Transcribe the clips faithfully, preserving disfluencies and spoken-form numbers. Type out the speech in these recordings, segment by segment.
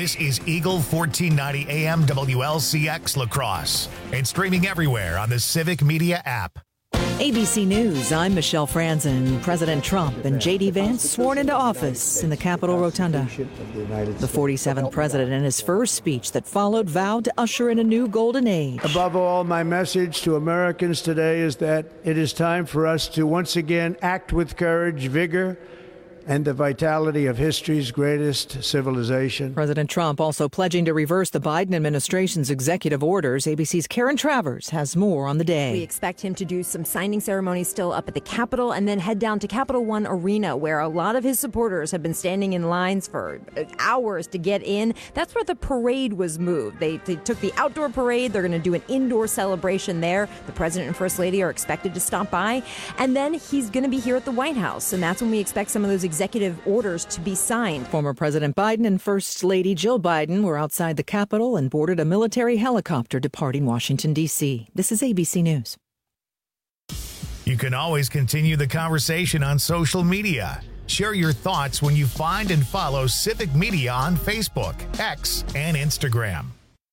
This is Eagle fourteen ninety A M W L C X La Crosse and streaming everywhere on the Civic Media app. A B C News, I'm Michelle Franzen. President Trump and J D. Vance sworn into office in the Capitol Rotunda. The forty-seventh president in his first speech that followed vowed to usher in a new golden age. Above all, my message to Americans today is that it is time for us to once again act with courage, vigor, and the vitality of history's greatest civilization. President Trump also pledging to reverse the Biden administration's executive orders. A B C's Karen Travers has more on the day. We expect him to do some signing ceremonies still up at the Capitol and then head down to Capital One Arena, where a lot of his supporters have been standing in lines for hours to get in. That's where the parade was moved. They, they took the outdoor parade. They're going to do an indoor celebration there. The president and first lady are expected to stop by. And then he's going to be here at the White House. And that's when we expect some of those executive orders to be signed. Former President Biden and First Lady Jill Biden were outside the Capitol and boarded a military helicopter departing Washington, D C. This is A B C News. You can always continue the conversation on social media. Share your thoughts when you find and follow Civic Media on Facebook, X, and Instagram.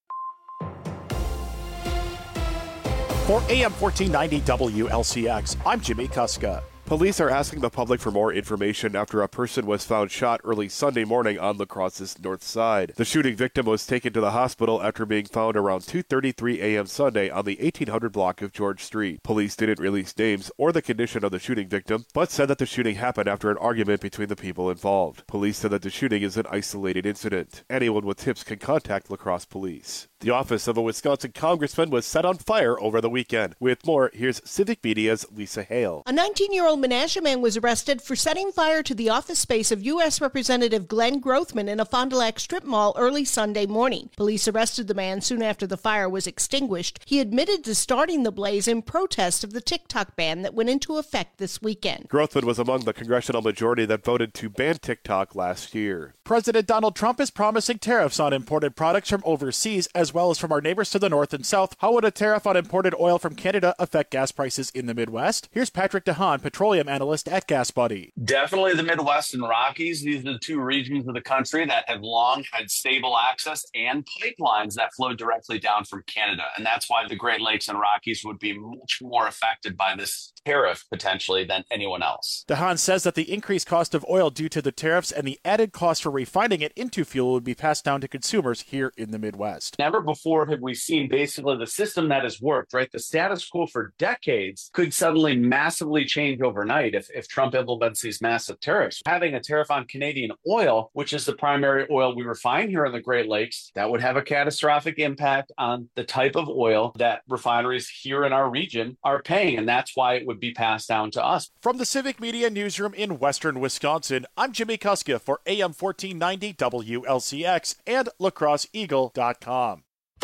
For A M fourteen ninety W L C X, I'm Jimmy Kuska. Police are asking the public for more information after a person was found shot early Sunday morning on La Crosse's north side. The shooting victim was taken to the hospital after being found around two thirty-three a.m. Sunday on the eighteen hundred block of George Street. Police didn't release names or the condition of the shooting victim, but said that the shooting happened after an argument between the people involved. Police said that the shooting is an isolated incident. Anyone with tips can contact La Crosse Police. The office of a Wisconsin congressman was set on fire over the weekend. With more, here's Civic Media's Lisa Hale. A nineteen-year-old Menasha man was arrested for setting fire to the office space of U S Representative Glenn Grothman in a Fond du Lac strip mall early Sunday morning. Police arrested the man soon after the fire was extinguished. He admitted to starting the blaze in protest of the TikTok ban that went into effect this weekend. Grothman was among the congressional majority that voted to ban TikTok last year. President Donald Trump is promising tariffs on imported products from overseas as well as from our neighbors to the north and south. How would a tariff on imported oil from Canada affect gas prices in the Midwest? Here's Patrick DeHaan, petroleum analyst at Gas Buddy. Definitely the Midwest and Rockies. These are the two regions of the country that have long had stable access and pipelines that flow directly down from Canada. And that's why the Great Lakes and Rockies would be much more affected by this tariff potentially than anyone else. DeHaan says that the increased cost of oil due to the tariffs and the added cost for refining it into fuel would be passed down to consumers here in the Midwest. Never before have we seen basically the system that has worked, right? The status quo for decades could suddenly massively change overnight if, if Trump implements these massive tariffs. Having a tariff on Canadian oil, which is the primary oil we refine here in the Great Lakes, that would have a catastrophic impact on the type of oil that refineries here in our region are paying. And that's why it would be passed down to us. From the Civic Media Newsroom in Western Wisconsin, I'm Jimmy Kuska for A M fourteen ninety W L C X and La Crosse Eagle dot com.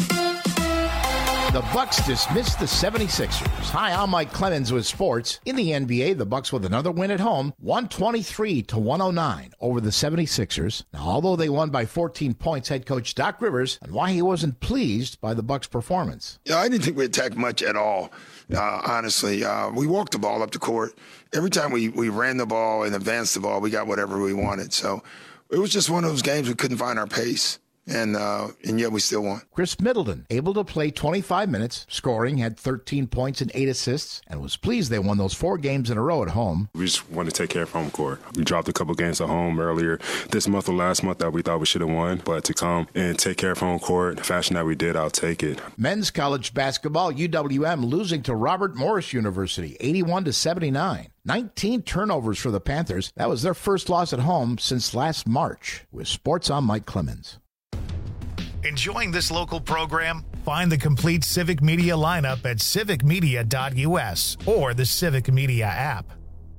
The Bucks dismissed the seventy-sixers. Hi, I'm Mike Clemens with sports. In the N B A, the Bucks with another win at home, one twenty-three to one oh nine over the seventy-sixers. Now, although they won by fourteen points, head coach Doc Rivers and why he wasn't pleased by the Bucks' performance. Yeah, I didn't think we attacked much at all. Uh, honestly, uh, we walked the ball up the court. Every time we, we ran the ball and advanced the ball, we got whatever we wanted. So it was just one of those games we couldn't find our pace. And uh, and yet we still won. Chris Middleton, able to play twenty-five minutes, scoring, had thirteen points and eight assists, and was pleased they won those four games in a row at home. We just want to take care of home court. We dropped a couple games at home earlier this month or last month that we thought we should have won, but to come and take care of home court, the fashion that we did, I'll take it. Men's college basketball, U W M losing to Robert Morris University, eighty-one to seventy-nine. nineteen turnovers for the Panthers. That was their first loss at home since last March. With sports, I'm Mike Clemens. Enjoying this local program? Find the complete Civic Media lineup at civic media dot u s or the Civic Media app.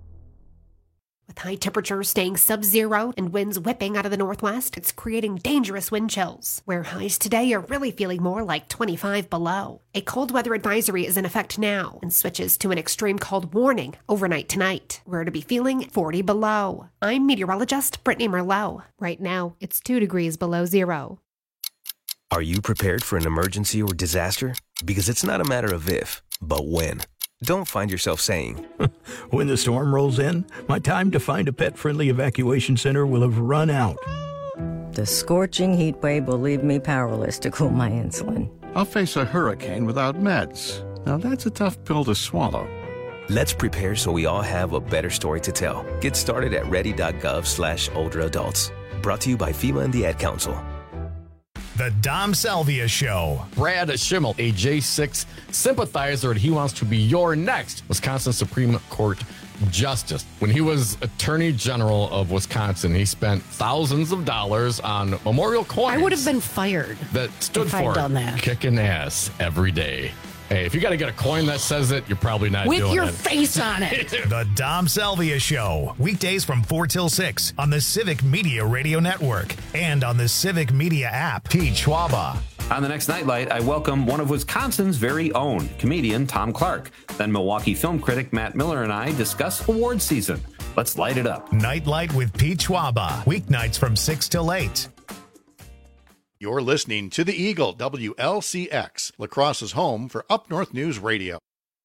With high temperatures staying sub-zero and winds whipping out of the northwest, it's creating dangerous wind chills, where highs today are really feeling more like twenty-five below. A cold weather advisory is in effect now and switches to an extreme cold warning overnight tonight. We're to be feeling forty below. I'm meteorologist Brittany Merlot. Right now, it's two degrees below zero. Are you prepared for an emergency or disaster? Because it's not a matter of if, but when. Don't find yourself saying, when the storm rolls in, my time to find a pet-friendly evacuation center will have run out. The scorching heat wave will leave me powerless to cool my insulin. I'll face a hurricane without meds. Now that's a tough pill to swallow. Let's prepare so we all have a better story to tell. Get started at ready.gov slash older adults. Brought to you by FEMA and the Ad Council. The Dom Salvia Show. Brad Schimmel, a J six sympathizer, and he wants to be your next Wisconsin Supreme Court Justice. When he was Attorney General of Wisconsin, he spent thousands of dollars on memorial coins. I would have been fired that stood if for I'd done that. Kicking ass every day. Hey, if you got to get a coin that says it, you're probably not With doing it. your face on it. The Dom Salvia Show. Weekdays from four till six on the Civic Media Radio Network and on the Civic Media app. Pete Schwaba. On the next Nightlight, I welcome one of Wisconsin's very own, comedian Tom Clark. Then Milwaukee film critic Matt Miller and I discuss award season. Let's light it up. Nightlight with Pete Schwaba. Weeknights from six till eight. You're listening to The Eagle, W L C X, La Crosse's home for Up North News Radio.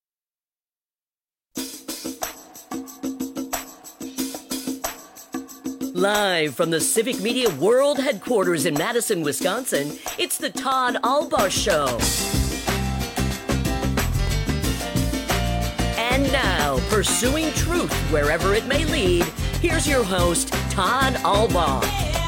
Live from the Civic Media World Headquarters in Madison, Wisconsin, it's the Todd Albaugh Show. And now, pursuing truth wherever it may lead, here's your host, Todd Albaugh.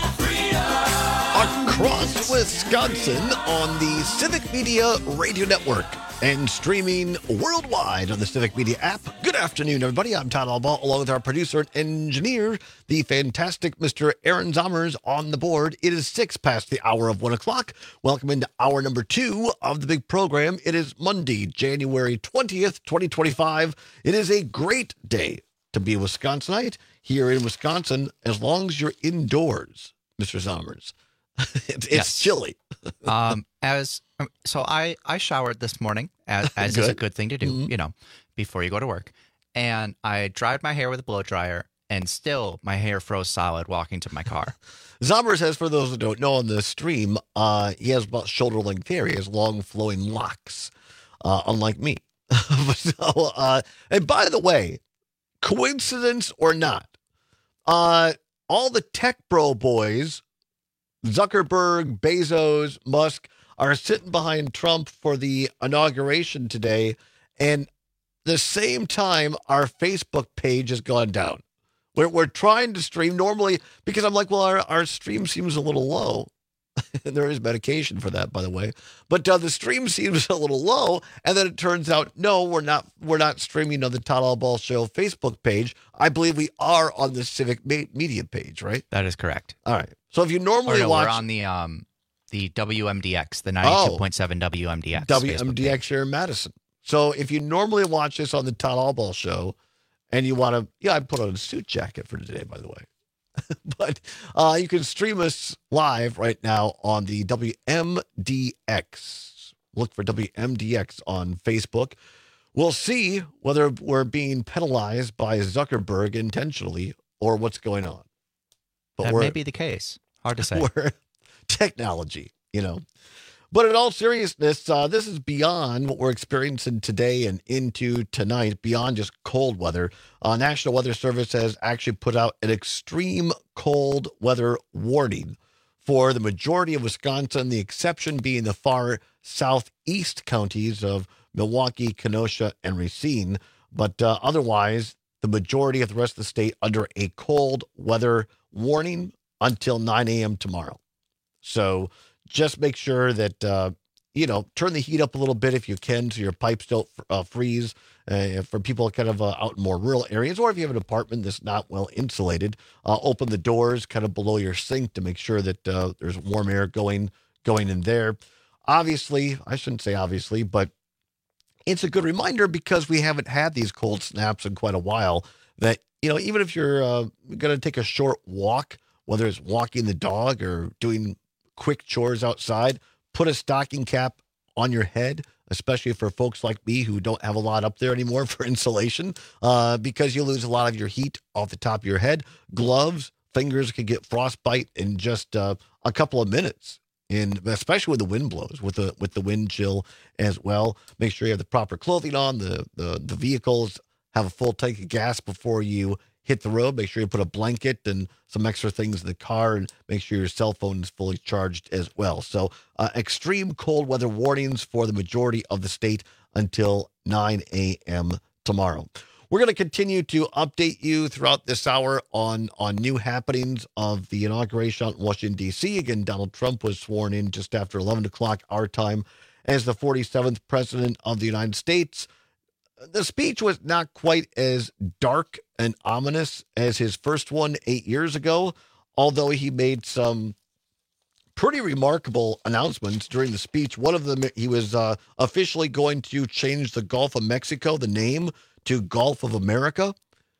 Across Wisconsin on the Civic Media Radio Network and streaming worldwide on the Civic Media app. Good afternoon, everybody. I'm Todd Albaugh, along with our producer and engineer, the fantastic Mister Aaron Zommers on the board. It is six past the hour of one o'clock. Welcome into hour number two of the big program. It is Monday, January twentieth, twenty twenty-five. It is a great day to be a Wisconsinite here in Wisconsin, as long as you're indoors, Mister Zommers. It's yes. chilly. um, as so, I I showered this morning, as, as is a good thing to do, mm-hmm. you know, before you go to work. And I dried my hair with a blow dryer, and still my hair froze solid walking to my car. Zommers has, for those who don't know, on the stream, uh, he has about shoulder length hair. He has long flowing locks, uh, unlike me. so, uh, and by the way, coincidence or not, uh, all the tech bro boys, Zuckerberg, Bezos, Musk, are sitting behind Trump for the inauguration today, and the same time our Facebook page has gone down. We're, we're trying to stream normally because I'm like, well, our, our stream seems a little low. And there is medication for that, by the way. But uh, the stream seems a little low, and then it turns out, no, we're not. We're not streaming on the Todd Albaugh Show Facebook page. I believe we are on the Civic Media page, right? That is correct. All right. So if you normally or no, watch, we're on the um the W M D X, the ninety-two point seven oh, W M D X, W M D X here in Madison. So if you normally watch this on the Todd Albaugh Show, and you want to, yeah, I put on a suit jacket for today, by the way. But uh, you can stream us live right now on the W M D X. Look for W M D X on Facebook. We'll see whether we're being penalized by Zuckerberg intentionally or what's going on. But that may be the case. Hard to say. We're technology, you know. But in all seriousness, uh, this is beyond what we're experiencing today and into tonight, beyond just cold weather. Uh, National Weather Service has actually put out an extreme cold weather warning for the majority of Wisconsin, the exception being the far southeast counties of Milwaukee, Kenosha, and Racine. But uh, otherwise, the majority of the rest of the state under a cold weather warning until nine a.m. tomorrow. So just make sure that, uh, you know, turn the heat up a little bit if you can so your pipes don't uh, freeze uh, for people kind of uh, out in more rural areas. Or if you have an apartment that's not well insulated, uh, open the doors kind of below your sink to make sure that uh, there's warm air going going in there. Obviously, I shouldn't say obviously, but it's a good reminder because we haven't had these cold snaps in quite a while that, you know, even if you're uh, going to take a short walk, whether it's walking the dog or doing quick chores outside, put a stocking cap on your head, especially for folks like me who don't have a lot up there anymore for insulation, uh, because you lose a lot of your heat off the top of your head. Gloves, fingers can get frostbite in just uh, a couple of minutes, and especially when the wind blows, with the with the wind chill as well. Make sure you have the proper clothing on. The the, the vehicles have a full tank of gas before you hit the road, make sure you put a blanket and some extra things in the car, and make sure your cell phone is fully charged as well. So uh, extreme cold weather warnings for the majority of the state until nine a.m. tomorrow. We're going to continue to update you throughout this hour on, on new happenings of the inauguration in Washington, D C. Again, Donald Trump was sworn in just after eleven o'clock our time as the forty-seventh president of the United States. The speech was not quite as dark and ominous as his first one eight years ago, although he made some pretty remarkable announcements during the speech. One of them, he was uh, officially going to change the Gulf of Mexico, the name, to Gulf of America.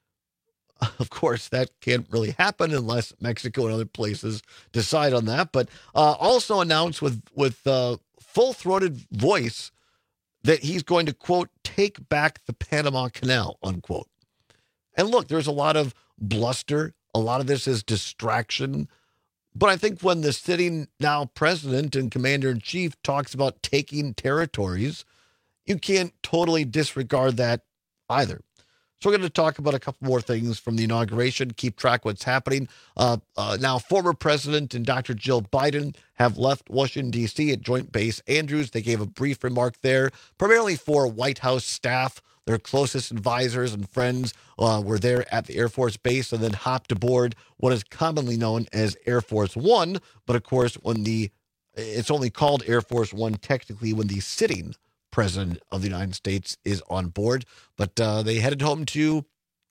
Of course, that can't really happen unless Mexico and other places decide on that. But uh, also announced with, with uh, full-throated voice that he's going to, quote, take back the Panama Canal, unquote. And look, there's a lot of bluster. A lot of this is distraction. But I think when the sitting now president and commander-in-chief talks about taking territories, you can't totally disregard that either. So we're going to talk about a couple more things from the inauguration, keep track of what's happening. Uh, uh, now, former president and Doctor Jill Biden have left Washington, D C at Joint Base Andrews. They gave a brief remark there, primarily for White House staff. Their closest advisors and friends uh, were there at the Air Force Base and then hopped aboard what is commonly known as Air Force One. But of course, when the it's only called Air Force One technically when the sitting president of the United States is on board, but uh, they headed home to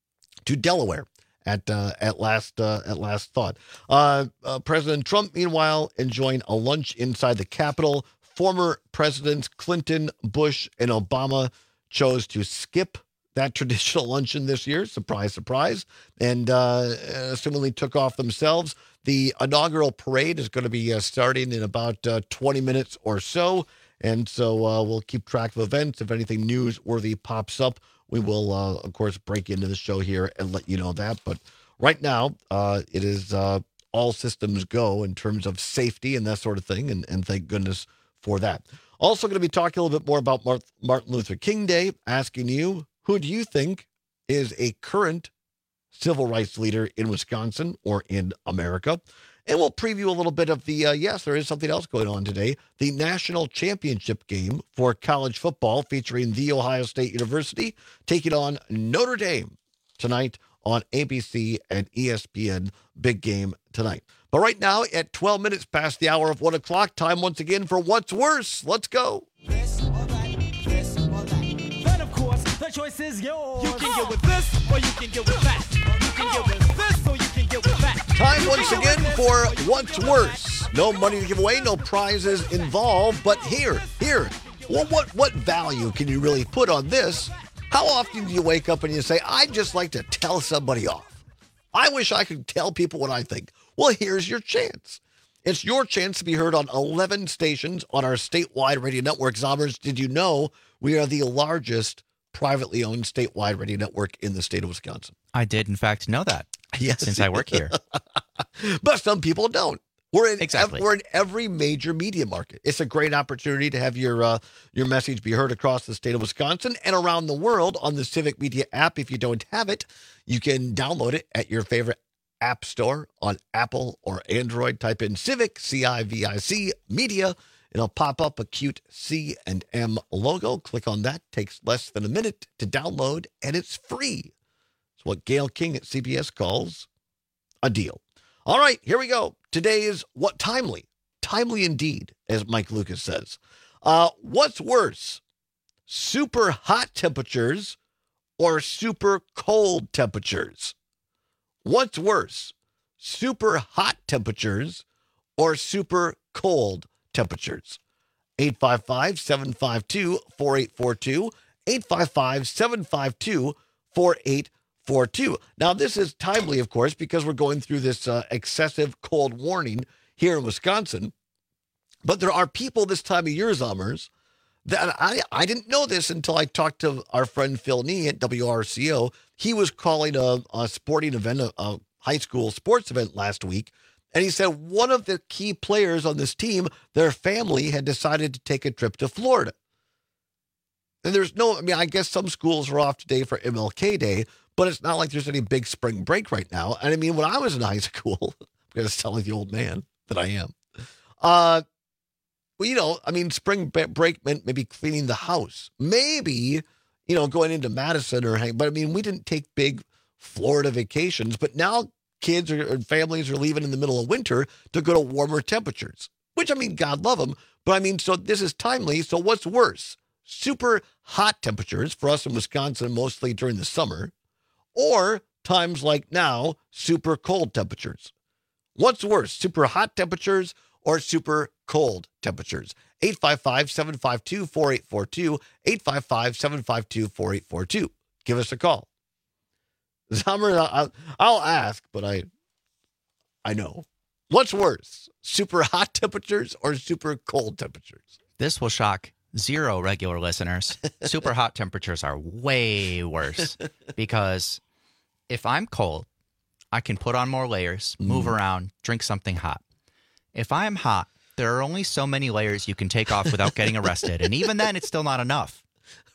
to Delaware at uh, at last uh, at last thought. Uh, uh, President Trump, meanwhile, enjoying a lunch inside the Capitol. Former presidents Clinton, Bush, and Obama chose to skip that traditional luncheon this year. Surprise, surprise, and uh, assumingly took off themselves. The inaugural parade is going to be uh, starting in about uh, twenty minutes or so. And so uh, we'll keep track of events. If anything newsworthy pops up, we will, uh, of course, break into the show here and let you know that. But right now, uh, it is uh, all systems go in terms of safety and that sort of thing. And, and thank goodness for that. Also going to be talking a little bit more about Martin Luther King Day, asking you, who do you think is a current civil rights leader in Wisconsin or in America? And we'll preview a little bit of the, uh, yes, there is something else going on today, the national championship game for college football featuring The Ohio State University taking on Notre Dame tonight on A B C and E S P N. Big game tonight. But right now, at twelve minutes past the hour of one o'clock, time once again for What's Worse. Let's go. This or that, this or that. Then, of course, the choice is yours. You can get with this or you can get with that. You can get with this or you can get with that. Time once again for What's Worse. No money to give away, no prizes involved, but here, here, well, what, what value can you really put on this? How often do you wake up and you say, I'd just like to tell somebody off? I wish I could tell people what I think. Well, here's your chance. It's your chance to be heard on eleven stations on our statewide radio network. Zombers, did you know we are the largest privately owned statewide radio network in the state of Wisconsin? I did, in fact, know that. Yes. Since I work here. But some people don't. We're in exactly. ev- we're in every major media market. It's a great opportunity to have your uh, your message be heard across the state of Wisconsin and around the world on the Civic Media app. If you don't have it, you can download it at your favorite app store on Apple or Android. Type in Civic, C I V I C, Media. It'll pop up a cute C and M logo. Click on that. Takes less than a minute to download, and it's free. It's what Gail King at C B S calls a deal. All right, here we go. Today is what timely, timely indeed, as Mike Lucas says. Uh, what's worse, super hot temperatures or super cold temperatures? What's worse, super hot temperatures or super cold temperatures? eight five five, seven five two, four eight four two, eight five five, seven five two, four eight four two. Now, this is timely, of course, because we're going through this uh, excessive cold warning here in Wisconsin. But there are people this time of year, Zommers, that I, I didn't know this until I talked to our friend Phil Nee at W R C O. He was calling a, a sporting event, a, a high school sports event last week. And he said one of the key players on this team, their family had decided to take a trip to Florida. And there's no, I mean, I guess some schools are off today for M L K Day, but it's not like there's any big spring break right now. And I mean, when I was in high school, I'm going to sound like the old man that I am. Uh, well, you know, I mean, spring break meant maybe cleaning the house, maybe, you know, going into Madison or hang. But I mean, we didn't take big Florida vacations, but now kids or, or families are leaving in the middle of winter to go to warmer temperatures, which I mean, God love them. But I mean, so this is timely. So what's worse? Super hot temperatures for us in Wisconsin, mostly during the summer, or times like now, super cold temperatures. What's worse, super hot temperatures or super cold temperatures? eight five five, seven five two, four eight four two, eight five five, seven five two, four eight four two. Give us a call. Summer, I'll, I'll ask, but I, I know. What's worse, super hot temperatures or super cold temperatures? This will shock zero regular listeners. Super hot temperatures are way worse because if I'm cold, I can put on more layers, move mm. around, drink something hot. If I'm hot, there are only so many layers you can take off without getting arrested. And even then, it's still not enough.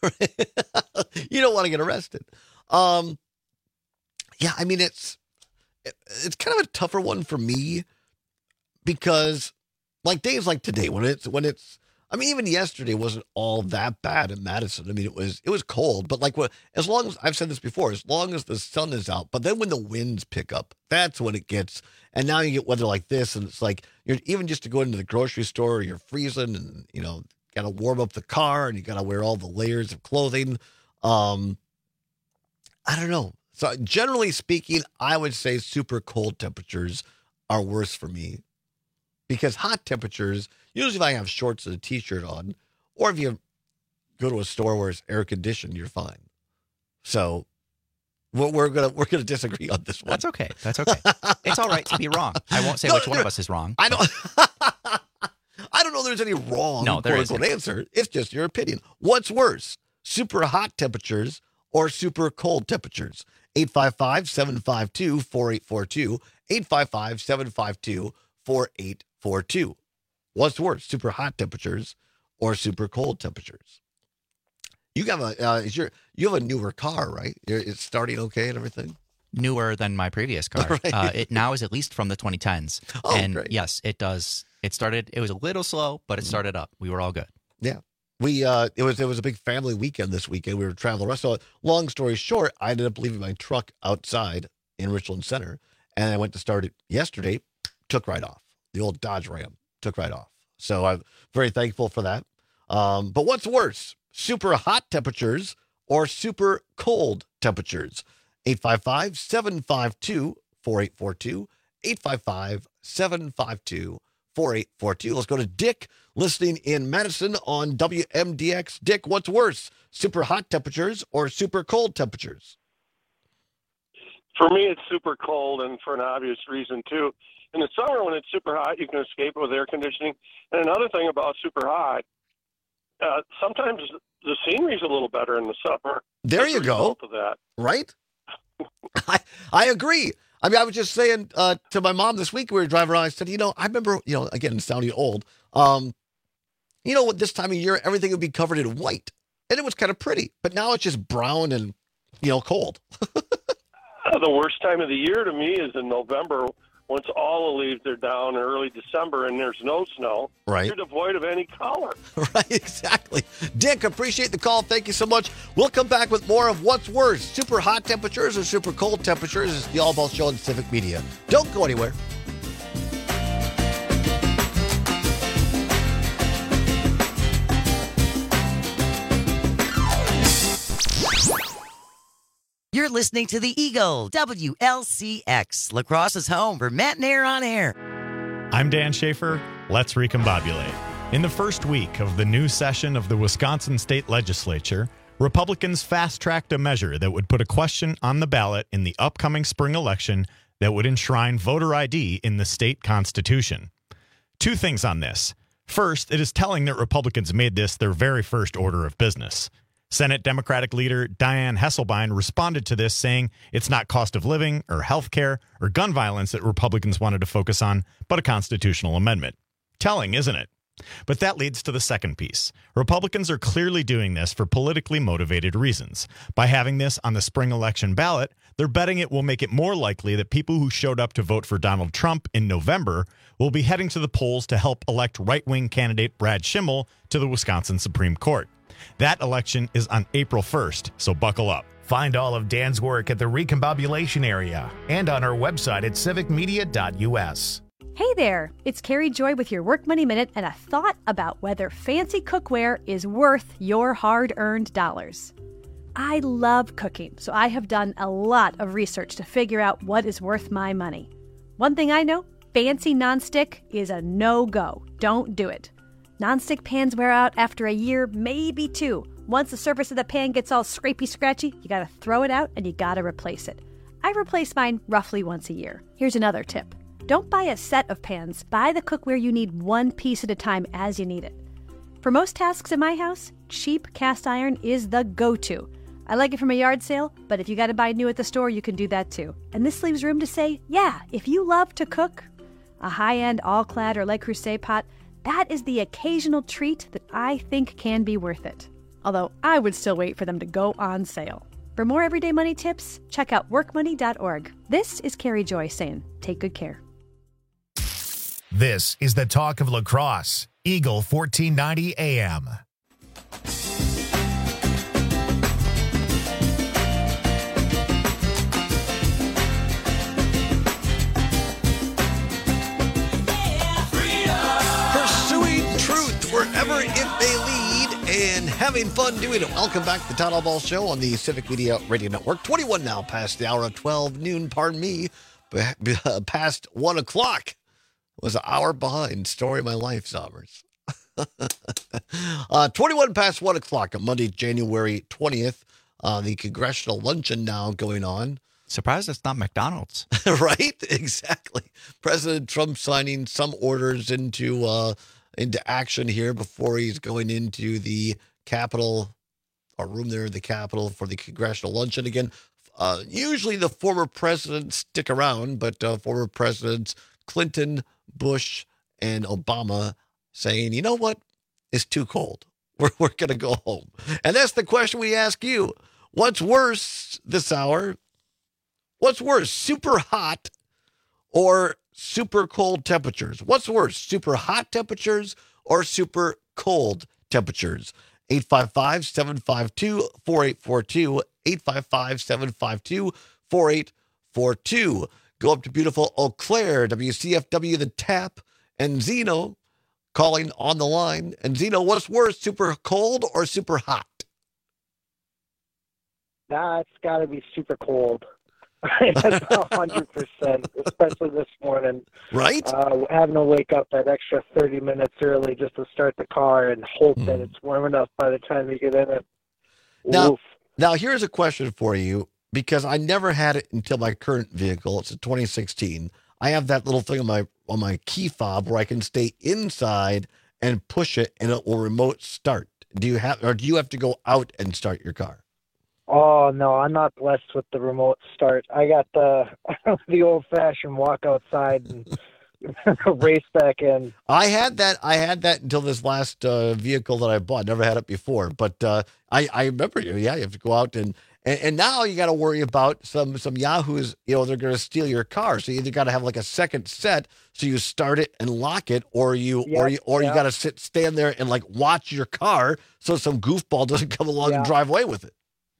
You don't want to get arrested. Um, yeah, I mean, it's it's kind of a tougher one for me because like days like today, when it's when it's I mean, even yesterday wasn't all that bad in Madison. I mean, it was it was cold, but like what as long as I've said this before, as long as the sun is out, but then when the winds pick up, that's when it gets. And now you get weather like this, and it's like you're even just to go into the grocery store, you're freezing, and you know, got to warm up the car, and you got to wear all the layers of clothing. Um, I don't know. So generally speaking, I would say super cold temperatures are worse for me because hot temperatures. Usually if I have shorts and a t-shirt on, or if you go to a store where it's air conditioned, you're fine. So we're gonna we're gonna disagree on this one. That's okay. That's okay. It's all right to be wrong. I won't say no, which there, one of us is wrong. I don't. I don't know. There's any wrong no, there quote unquote answer. It's just your opinion. What's worse, super hot temperatures or super cold temperatures? eight five five, seven five two, four eight four two. eight five five, seven five two, four eight four two. What's worse, super hot temperatures or super cold temperatures? You have a uh, is your you have a newer car, right? You're, it's starting okay and everything. Newer than my previous car. Right. Uh, it now is at least from the twenty tens. Oh, and great. Yes, it does. It started. It was a little slow, but it started up. We were all good. Yeah, we. Uh, it was it was a big family weekend this weekend. We were traveling. So long story short, I ended up leaving my truck outside in Richland Center, and I went to start it yesterday. Took right off. The old Dodge Ram took right off. So I'm very thankful for that. Um, but what's worse, super hot temperatures or super cold temperatures? eight five five, seven five two, four eight four two. eight five five, seven five two, four eight four two. Let's go to Dick, listening in Madison on W M D X. Dick, what's worse, super hot temperatures or super cold temperatures? For me, it's super cold, and for an obvious reason, too. In the summer, when it's super hot, you can escape it with air conditioning. And another thing about super hot, uh, sometimes the scenery's a little better in the summer. There you go. Of that. Right? I, I agree. I mean, I was just saying uh, to my mom this week, we were driving around, I said, you know, I remember, you know, again, sounding old, um, you know, this time of year, everything would be covered in white. And it was kind of pretty. But now it's just brown and, you know, cold. uh, the worst time of the year to me is in November, once all the leaves are down in early December and there's no snow. Right. You're devoid of any color. Right, exactly. Dick, appreciate the call. Thank you so much. We'll come back with more of what's worse, super hot temperatures or super cold temperatures. It's the All Ball Show on Civic Media. Don't go anywhere. You're listening to the Eagle, W L C X, Lacrosse's home for Matt and Air on Air. I'm Dan Schaefer. Let's recombobulate. In the first week of the new session of the Wisconsin State Legislature, Republicans fast-tracked a measure that would put a question on the ballot in the upcoming spring election that would enshrine voter I D in the state constitution. Two things on this. First, it is telling that Republicans made this their very first order of business. Senate Democratic leader Dianne Hesselbein responded to this, saying it's not cost of living or health care or gun violence that Republicans wanted to focus on, but a constitutional amendment. Telling, isn't it? But that leads to the second piece. Republicans are clearly doing this for politically motivated reasons. By having this on the spring election ballot, they're betting it will make it more likely that people who showed up to vote for Donald Trump in November will be heading to the polls to help elect right-wing candidate Brad Schimmel to the Wisconsin Supreme Court. That election is on April first, so buckle up. Find all of Dan's work at the Recombobulation area and on our website at civic media dot u s. Hey there, it's Carrie Joy with your Work Money Minute and a thought about whether fancy cookware is worth your hard-earned dollars. I love cooking, so I have done a lot of research to figure out what is worth my money. One thing I know, fancy nonstick is a no-go. Don't do it. Nonstick pans wear out after a year, maybe two. Once the surface of the pan gets all scrapey-scratchy, you gotta throw it out and you gotta replace it. I replace mine roughly once a year. Here's another tip. Don't buy a set of pans. Buy the cookware you need one piece at a time as you need it. For most tasks in my house, cheap cast iron is the go-to. I like it from a yard sale, but if you gotta buy new at the store, you can do that too. And this leaves room to say, yeah, if you love to cook, a high-end all-clad or Le Creuset pot, that is the occasional treat that I think can be worth it. Although I would still wait for them to go on sale. For more everyday money tips, check out work money dot org. This is Carrie Joy saying, take good care. This is the talk of La Crosse, Eagle fourteen ninety A M. Pursuing truth wherever it may lead and having fun doing it. Welcome back to the Todd Ball Show on the Civic Media Radio Network. twenty-one now past the hour of twelve noon, pardon me, past one o'clock. Was an hour behind. Story of my life, Sommers. uh, twenty-one past one o'clock on Monday, January twentieth. Uh, the congressional luncheon now going on. Surprised it's not McDonald's. Right? Exactly. President Trump signing some orders into uh, into action here before he's going into the Capitol, a room there in the Capitol for the congressional luncheon again. Uh, usually the former presidents stick around, but uh, former presidents Clinton, Bush, and Obama saying, you know what? It's too cold. We're, we're going to go home. And that's the question we ask you. What's worse this hour? What's worse, super hot or super cold temperatures? What's worse, super hot temperatures or super cold temperatures? eight five five, seven five two, four eight four two, eight five five, seven five two, four eight four two. Go up to beautiful Eau Claire, W C F W, The Tap, and Zeno calling on the line. And Zeno, what's worse, super cold or super hot? Nah, it's got to be super cold. That's one hundred percent, especially this morning. Right? Uh, having to wake up that extra thirty minutes early just to start the car and hope mm. that it's warm enough by the time you get in it. Now, Oof. now, here's a question for you, because I never had it until my current vehicle. It's a twenty sixteen. I have that little thing on my on my key fob where I can stay inside and push it, and it will remote start. Do you have, or do you have to go out and start your car? Oh no, I'm not blessed with the remote start. I got the the old fashioned walk outside and race back in. I had that. I had that until this last uh, vehicle that I bought. Never had it before, but uh, I I remember you. Yeah, you have to go out and. And, and now you got to worry about some some yahoos, you know, they're going to steal your car. So you either got to have like a second set, so you start it and lock it, or you yep, or you or yep. you got to sit stand there and like watch your car so some goofball doesn't come along yeah. and drive away with it.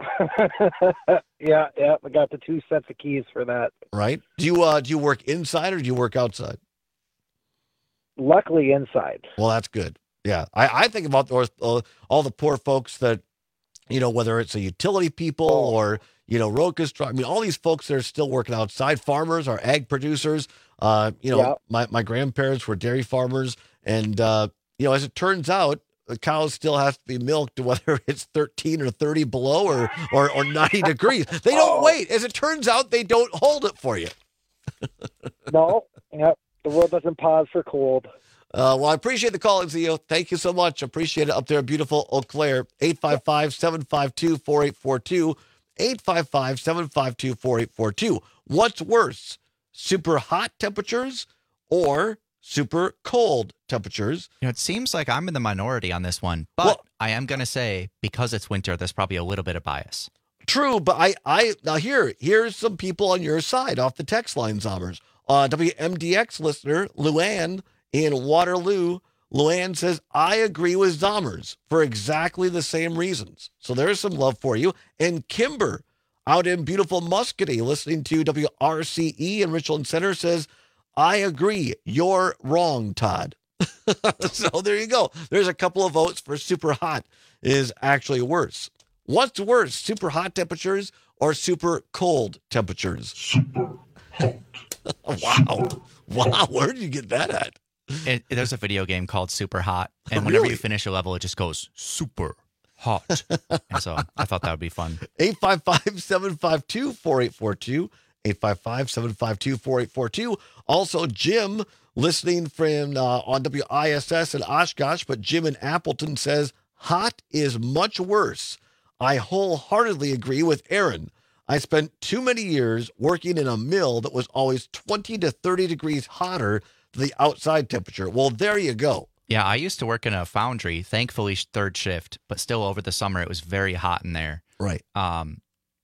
yeah, yeah, I got the two sets of keys for that. Right? Do you uh do you work inside or do you work outside? Luckily inside. Well, that's good. Yeah, I I think about those uh, all the poor folks that. You know, whether it's a utility people or, you know, road construction. I mean, all these folks that are still working outside, farmers or ag producers. Uh, you know, yeah. my, my grandparents were dairy farmers. And, uh, you know, as it turns out, the cows still have to be milked, whether it's thirteen or thirty below or, or, or ninety degrees. They don't oh. wait. As it turns out, they don't hold it for you. No. Yep. The world doesn't pause for cold. Uh, well, I appreciate the call, Zio. Thank you so much. Appreciate it up there. Beautiful Eau Claire. eight five five, seven five two, four eight four two. eight five five, seven five two, four eight four two. What's worse, super hot temperatures or super cold temperatures. You know, it seems like I'm in the minority on this one, but well, I am going to say because it's winter, there's probably a little bit of bias. True, but I, I now here, here's some people on your side off the text line, Zommers. Uh, W M D X listener, Luann in Waterloo. Luann says, I agree with Zommers for exactly the same reasons. So there's some love for you. And Kimber out in beautiful Muscatine, listening to W R C E in Richland Center, says, I agree. You're wrong, Todd. So there you go. There's a couple of votes for super hot is actually worse. What's worse, super hot temperatures or super cold temperatures? Super hot. Wow. Wow. Where did you get that at? It, there's a video game called Super Hot, and whenever really? you finish a level, it just goes super hot. And so I thought that would be fun. eight five five, seven five two, four eight four two. eight five five, seven five two, four eight four two. Also, Jim, listening from uh, on W I S S in Oshkosh, but Jim in Appleton says, hot is much worse. I wholeheartedly agree with Aaron. I spent too many years working in a mill that was always twenty to thirty degrees hotter than the outside temperature. Well, there you go. Yeah, I used to work in a foundry, thankfully third shift, but still over the summer it was very hot in there. Right. Um,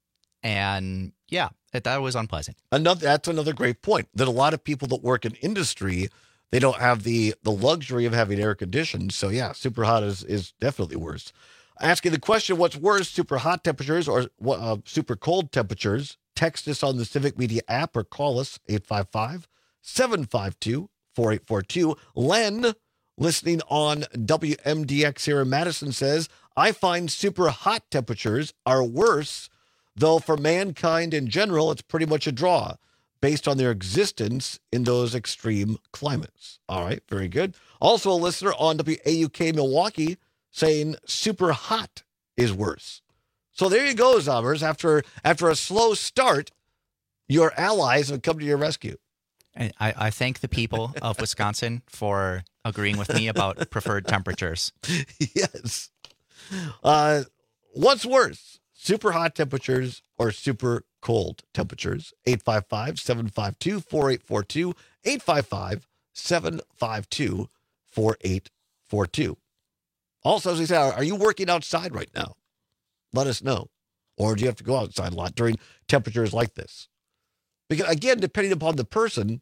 and yeah, it, that was unpleasant. Another that's another great point. That a lot of people that work in industry, they don't have the the luxury of having air conditioned. So yeah, super hot is is definitely worse. Asking the question, what's worse, super hot temperatures or uh, super cold temperatures? Text us on the Civic Media app or call us eight five five, seven five two, four eight four two. Len, listening on W M D X here in Madison, says, I find super hot temperatures are worse, though for mankind in general, it's pretty much a draw based on their existence in those extreme climates. All right, very good. Also a listener on W A U K Milwaukee saying super hot is worse. So there you go, Zommers. After after a slow start, your allies have come to your rescue. I, I thank the people of Wisconsin for agreeing with me about preferred temperatures. Yes. Uh, what's worse, super hot temperatures or super cold temperatures? eight five five, seven five two, four eight four two, eight five five, seven five two, four eight four two. Also, as we said, are you working outside right now? Let us know. Or do you have to go outside a lot during temperatures like this? Because, again, depending upon the person,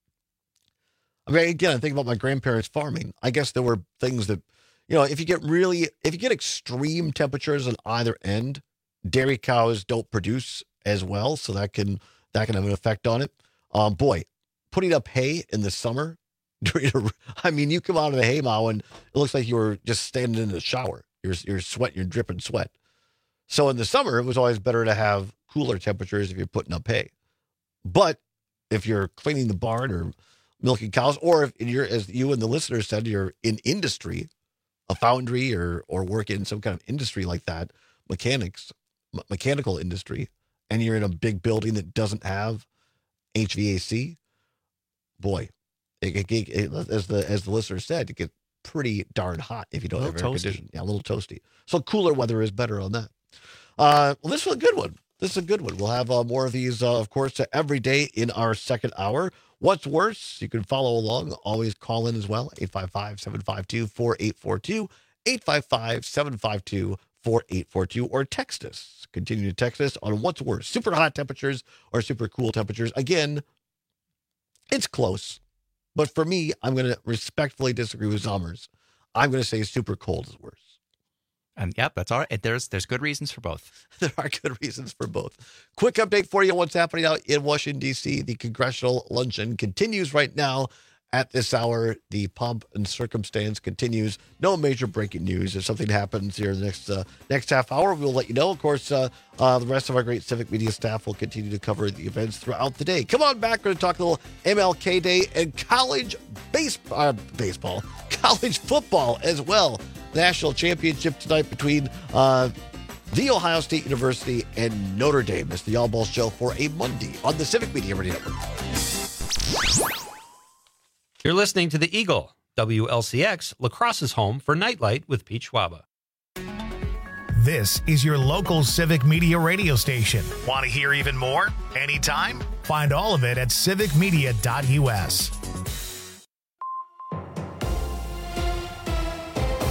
I mean, again, I think about my grandparents farming. I guess there were things that, you know, if you get really, if you get extreme temperatures on either end, dairy cows don't produce as well, so that can that can have an effect on it. Um, boy, putting up hay in the summer, I mean, you come out of the hay mow and it looks like you were just standing in the shower. You're, you're sweating, you're dripping sweat. So in the summer, it was always better to have cooler temperatures if you're putting up hay. But if you're cleaning the barn or milking cows, or if you're, as you and the listeners said, you're in industry, a foundry or or work in some kind of industry like that, mechanics, m- mechanical industry, and you're in a big building that doesn't have H V A C, boy, It, it, it, it, as the as the listener said, it gets pretty darn hot if you don't have air conditioning. Yeah, a little toasty. So cooler weather is better on that. Uh, well, this was a good one. This is a good one. We'll have uh, more of these, uh, of course, uh, every day in our second hour. What's worse? You can follow along. Always call in as well. eight five five, seven five two, four eight four two. eight five five, seven five two, four eight four two. Or text us. Continue to text us on what's worse, super hot temperatures or super cool temperatures. Again, it's close. But for me, I'm going to respectfully disagree with Zommers. I'm going to say super cold is worse. And yep, that's all right. There's there's good reasons for both. There are good reasons for both. Quick update for you on what's happening out in Washington, D C. The congressional luncheon continues right now at this hour. The pomp and circumstance continues. No major breaking news. If something happens here in the next, uh, next half hour, we'll let you know. Of course, uh, uh, the rest of our great Civic Media staff will continue to cover the events throughout the day. Come on back. We're going to talk a little M L K Day and college base, uh, baseball, college football as well. National championship tonight between uh, The Ohio State University and Notre Dame. It's the All Ball Show for a Monday on the Civic Media Radio Network. You're listening to The Eagle, W L C X, La Crosse's home for Nightlight with Pete Schwaba. This is your local Civic Media radio station. Want to hear even more? Anytime? Find all of it at civic media dot U S.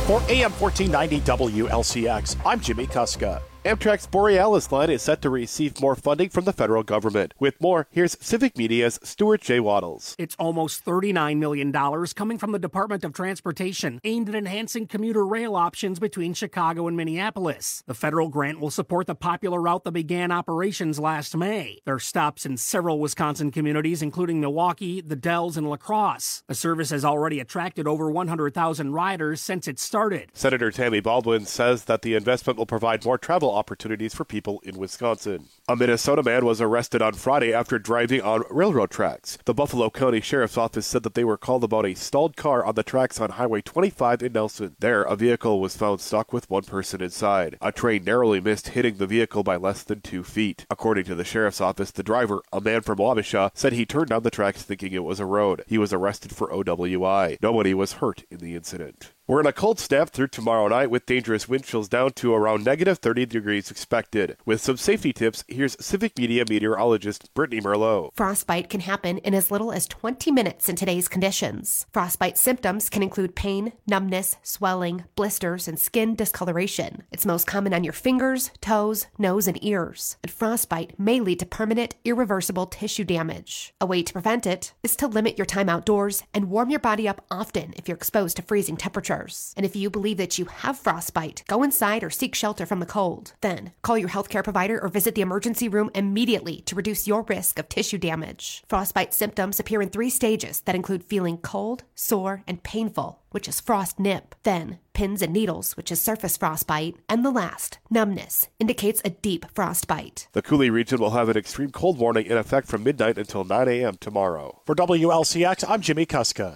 For A M fourteen ninety W L C X, I'm Jimmy Kuska. Amtrak's Borealis line is set to receive more funding from the federal government. With more, here's Civic Media's Stuart J. Waddles. It's almost thirty-nine million dollars coming from the Department of Transportation, aimed at enhancing commuter rail options between Chicago and Minneapolis. The federal grant will support the popular route that began operations last May. There are stops in several Wisconsin communities, including Milwaukee, the Dells, and La Crosse. The service has already attracted over one hundred thousand riders since it started. Senator Tammy Baldwin says that the investment will provide more travel opportunities for people in Wisconsin. A Minnesota man was arrested on Friday after driving on railroad tracks. The Buffalo County Sheriff's Office said that they were called about a stalled car on the tracks on Highway twenty-five in Nelson. There, a vehicle was found stuck with one person inside. A train narrowly missed hitting the vehicle by less than two feet. According to the Sheriff's Office, the driver, a man from Wabasha, said he turned down the tracks thinking it was a road. He was arrested for O W I. Nobody was hurt in the incident. We're in a cold snap through tomorrow night with dangerous wind chills down to around negative thirty degrees expected. With some safety tips, here's Civic Media meteorologist Brittany Merlot. Frostbite can happen in as little as twenty minutes in today's conditions. Frostbite symptoms can include pain, numbness, swelling, blisters, and skin discoloration. It's most common on your fingers, toes, nose, and ears. But frostbite may lead to permanent, irreversible tissue damage. A way to prevent it is to limit your time outdoors and warm your body up often if you're exposed to freezing temperatures. And if you believe that you have frostbite, go inside or seek shelter from the cold. Then, call your healthcare provider or visit the emergency room immediately to reduce your risk of tissue damage. Frostbite symptoms appear in three stages that include feeling cold, sore, and painful, which is frost nip. Then, pins and needles, which is surface frostbite. And the last, numbness, indicates a deep frostbite. The Coulee region will have an extreme cold warning in effect from midnight until nine a.m. tomorrow. For W L C X, I'm Jimmy Kuska.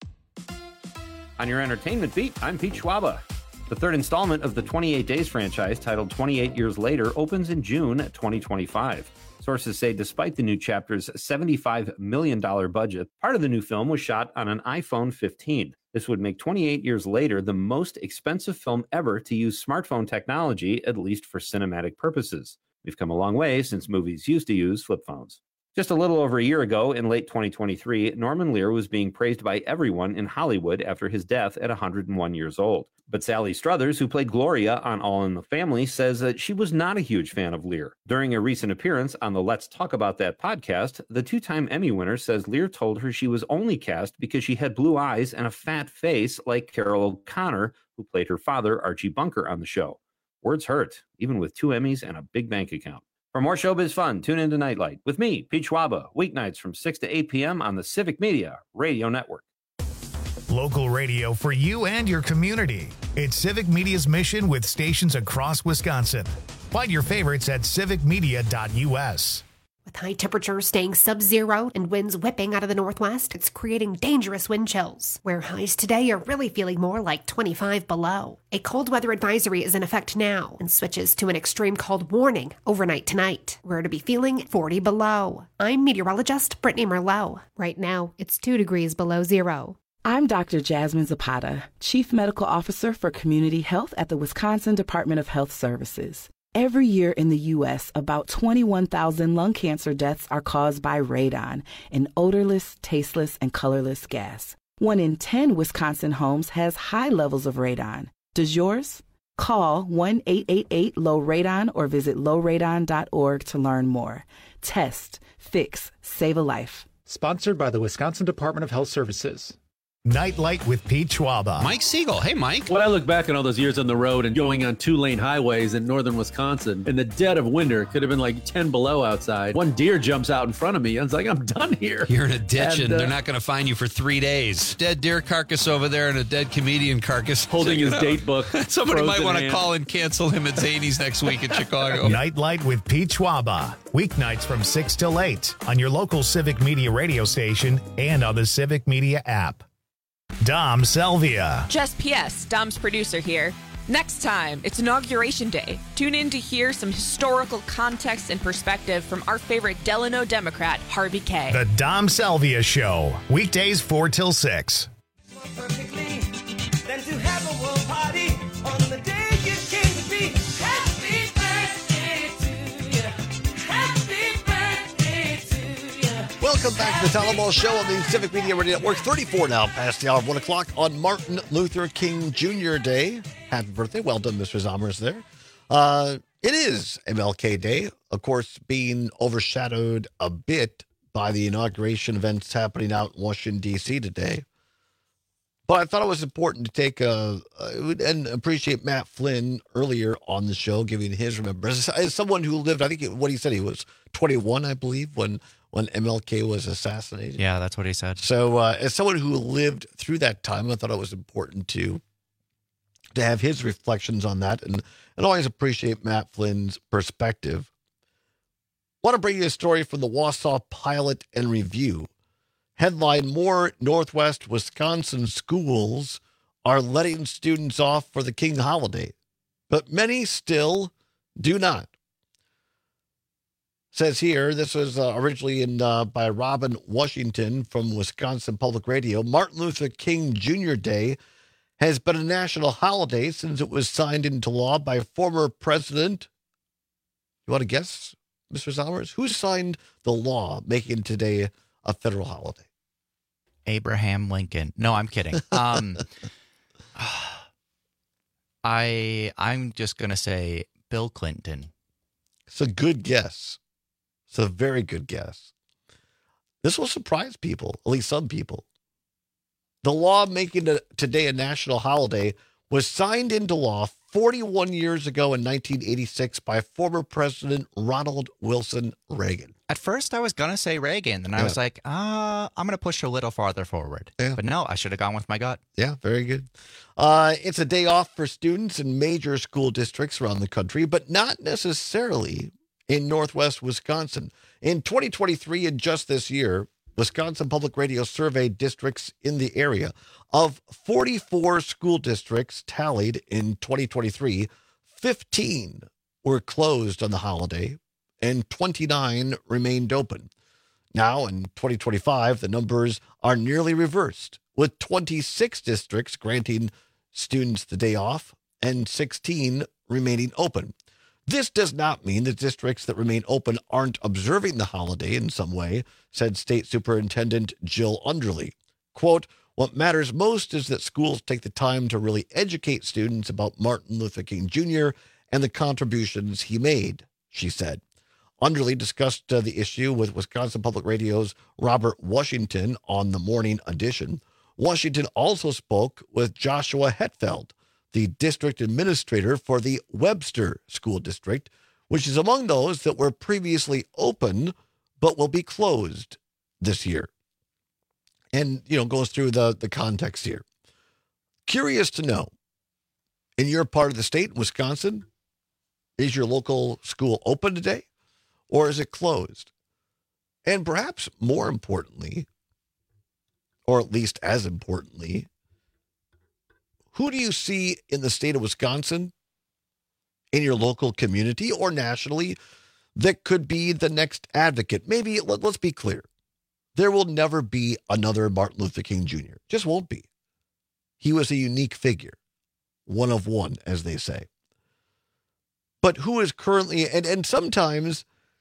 On your entertainment beat, I'm Pete Schwaba. The third installment of the twenty-eight Days franchise, titled twenty-eight Years Later, opens in June twenty twenty-five. Sources say despite the new chapter's seventy-five million dollars budget, part of the new film was shot on an iPhone fifteen. This would make twenty-eight Years Later the most expensive film ever to use smartphone technology, at least for cinematic purposes. We've come a long way since movies used to use flip phones. Just a little over a year ago, in late twenty twenty-three, Norman Lear was being praised by everyone in Hollywood after his death at one hundred one years old. But Sally Struthers, who played Gloria on All in the Family, says that she was not a huge fan of Lear. During a recent appearance on the Let's Talk About That podcast, the two-time Emmy winner says Lear told her she was only cast because she had blue eyes and a fat face like Carol O'Connor, who played her father, Archie Bunker, on the show. Words hurt, even with two Emmys and a big bank account. For more showbiz fun, tune into Nightlight with me, Pete Schwaba, weeknights from six to eight p.m. on the Civic Media Radio Network. Local radio for you and your community. It's Civic Media's mission with stations across Wisconsin. Find your favorites at civic media dot u s. With high temperatures staying sub-zero and winds whipping out of the northwest, it's creating dangerous wind chills, where highs today are really feeling more like twenty-five below. A cold weather advisory is in effect now and switches to an extreme cold warning overnight tonight. We're to be feeling forty below. I'm meteorologist Brittany Merlot. Right now, it's two degrees below zero. I'm Doctor Jasmine Zapata, Chief Medical Officer for Community Health at the Wisconsin Department of Health Services. Every year in the U S, about twenty-one thousand lung cancer deaths are caused by radon, an odorless, tasteless, and colorless gas. One in ten Wisconsin homes has high levels of radon. Does yours? Call one eight eight eight low radon or visit low radon dot org to learn more. Test, fix, save a life. Sponsored by the Wisconsin Department of Health Services. Nightlight with Pete Schwaba. Mike Siegel. Hey, Mike. When I look back on all those years on the road and going on two-lane highways in northern Wisconsin, in the dead of winter, it could have been like ten below outside. One deer jumps out in front of me. I was like, I'm done here. You're in a ditch, and, and uh, they're not going to find you for three days. Dead deer carcass over there and a dead comedian carcass. Holding his date book. Somebody might want to call and cancel him at Zany's next week in Chicago. Nightlight with Pete Schwaba. Weeknights from six till eight on your local Civic Media radio station and on the Civic Media app. Dom Selvia. Just P S, Dom's producer here. Next time, it's Inauguration Day. Tune in to hear some historical context and perspective from our favorite Delano Democrat, Harvey Kaye. The Dom Selvia Show. Weekdays four till six. Welcome back to the Tom Ball Show on the Civic Media Radio Network. thirty-four now past the hour of one o'clock on Martin Luther King Junior Day. Happy birthday. Well done, Mister Zomers there. Uh, it is M L K Day, of course, being overshadowed a bit by the inauguration events happening out in Washington, D C today. But I thought it was important to take a, uh, and appreciate Matt Flynn earlier on the show, giving his remembrance. As someone who lived, I think what he said, he was twenty-one, I believe, when, when M L K was assassinated. Yeah, that's what he said. So uh, as someone who lived through that time, I thought it was important to to have his reflections on that, and, and always appreciate Matt Flynn's perspective. Want to bring you a story from the Wausau Pilot and Review. Headline, more Northwest Wisconsin schools are letting students off for the King holiday, but many still do not. Says here, this was uh, originally in uh, by Robin Washington from Wisconsin Public Radio. Martin Luther King Junior Day has been a national holiday since it was signed into law by former President. You want to guess, Mister Zomers? Who signed the law making today a federal holiday? Abraham Lincoln. No, I'm kidding. Um, I I'm just gonna say Bill Clinton. It's a good guess. It's a very good guess. This will surprise people, at least some people. The law making a, today a national holiday was signed into law forty-one years ago in nineteen eighty-six by former President Ronald Wilson Reagan. At first, I was going to say Reagan, and I Yeah. was like, uh, I'm going to push a little farther forward. Yeah. But no, I should have gone with my gut. Yeah, very good. Uh, it's a day off for students in major school districts around the country, but not necessarily in Northwest Wisconsin. In twenty twenty-three, and just this year, Wisconsin Public Radio surveyed districts in the area. Of forty-four school districts tallied in twenty twenty-three, fifteen were closed on the holiday and twenty-nine remained open. Now, in twenty twenty-five, the numbers are nearly reversed, with twenty-six districts granting students the day off and sixteen remaining open. This does not mean that districts that remain open aren't observing the holiday in some way, said State Superintendent Jill Underly. Quote, what matters most is that schools take the time to really educate students about Martin Luther King Junior and the contributions he made, she said. Underly discussed uh, the issue with Wisconsin Public Radio's Robert Washington on the morning edition. Washington also spoke with Joshua Hetfeld, the district administrator for the Webster School District, which is among those that were previously open but will be closed this year. And, you know, goes through the, the context here. Curious to know, in your part of the state, Wisconsin, is your local school open today or is it closed? And perhaps more importantly, or at least as importantly, who do you see in the state of Wisconsin, in your local community or nationally, that could be the next advocate? Maybe, let, let's be clear. There will never be another Martin Luther King Junior Just won't be. He was a unique figure. One of one, as they say. But who is currently, and, and sometimes,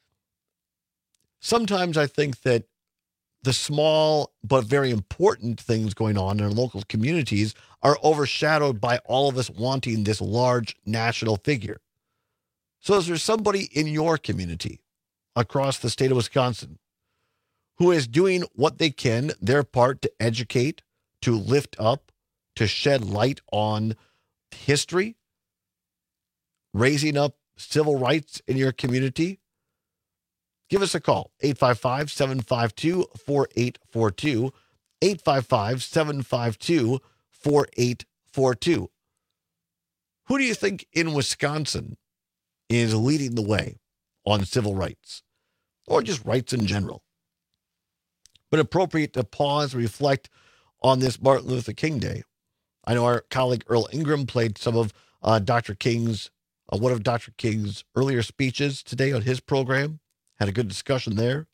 sometimes I think that the small but very important things going on in our local communities are overshadowed by all of us wanting this large national figure. So is there somebody in your community across the state of Wisconsin who is doing what they can, their part to educate, to lift up, to shed light on history, raising up civil rights in your community? Give us a call, eight five five, seven five two, four eight four two, eight five five, seven five two, four eight four two. Who do you think in Wisconsin is leading the way on civil rights, or just rights in general? But appropriate to pause and reflect on this Martin Luther King Day. I know our colleague Earl Ingram played some of uh, Doctor King's, uh, one of Doctor King's earlier speeches today on his program. Had a good discussion there.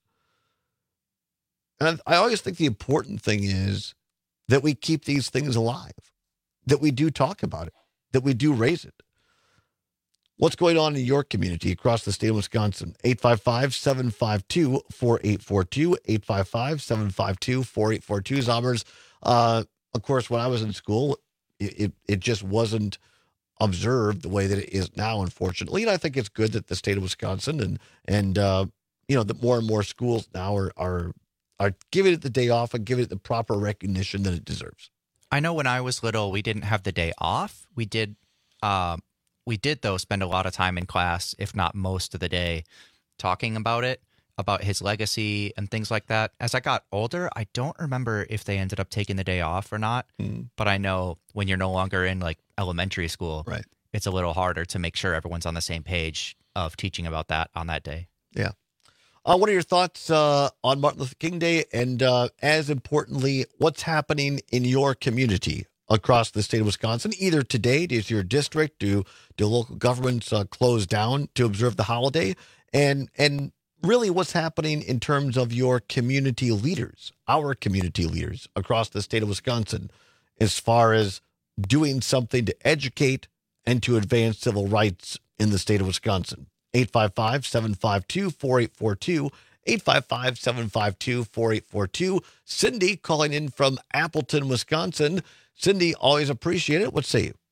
And I always think the important thing is that we keep these things alive, that we do talk about it, that we do raise it. What's going on in your community across the state of Wisconsin? eight five five, seven five two, four eight four two, eight five five, seven five two, four eight four two. Zombers, uh, of course, when I was in school, it, it, it just wasn't observed the way that it is now, unfortunately. And I think it's good that the state of Wisconsin and, and uh, you know, that more and more schools now are, are, are giving it the day off and giving it the proper recognition that it deserves. I know when I was little, we didn't have the day off. We did, um, we did though spend a lot of time in class, if not most of the day, talking about it, about his legacy and things like that. As I got older, I don't remember if they ended up taking the day off or not. Mm. But I know when you're no longer in like elementary school, right, it's a little harder to make sure everyone's on the same page of teaching about that on that day. Yeah. Uh, what are your thoughts uh, on Martin Luther King Day? And uh, as importantly, what's happening in your community across the state of Wisconsin? Either today, does your district, do, do local governments uh, close down to observe the holiday? And, and really what's happening in terms of your community leaders, our community leaders across the state of Wisconsin, as far as doing something to educate and to advance civil rights in the state of Wisconsin? eight five five, seven five two, four eight four two, eight five five, seven five two, four eight four two. Cindy calling in from Appleton, Wisconsin. Cindy, always appreciate it. What say you?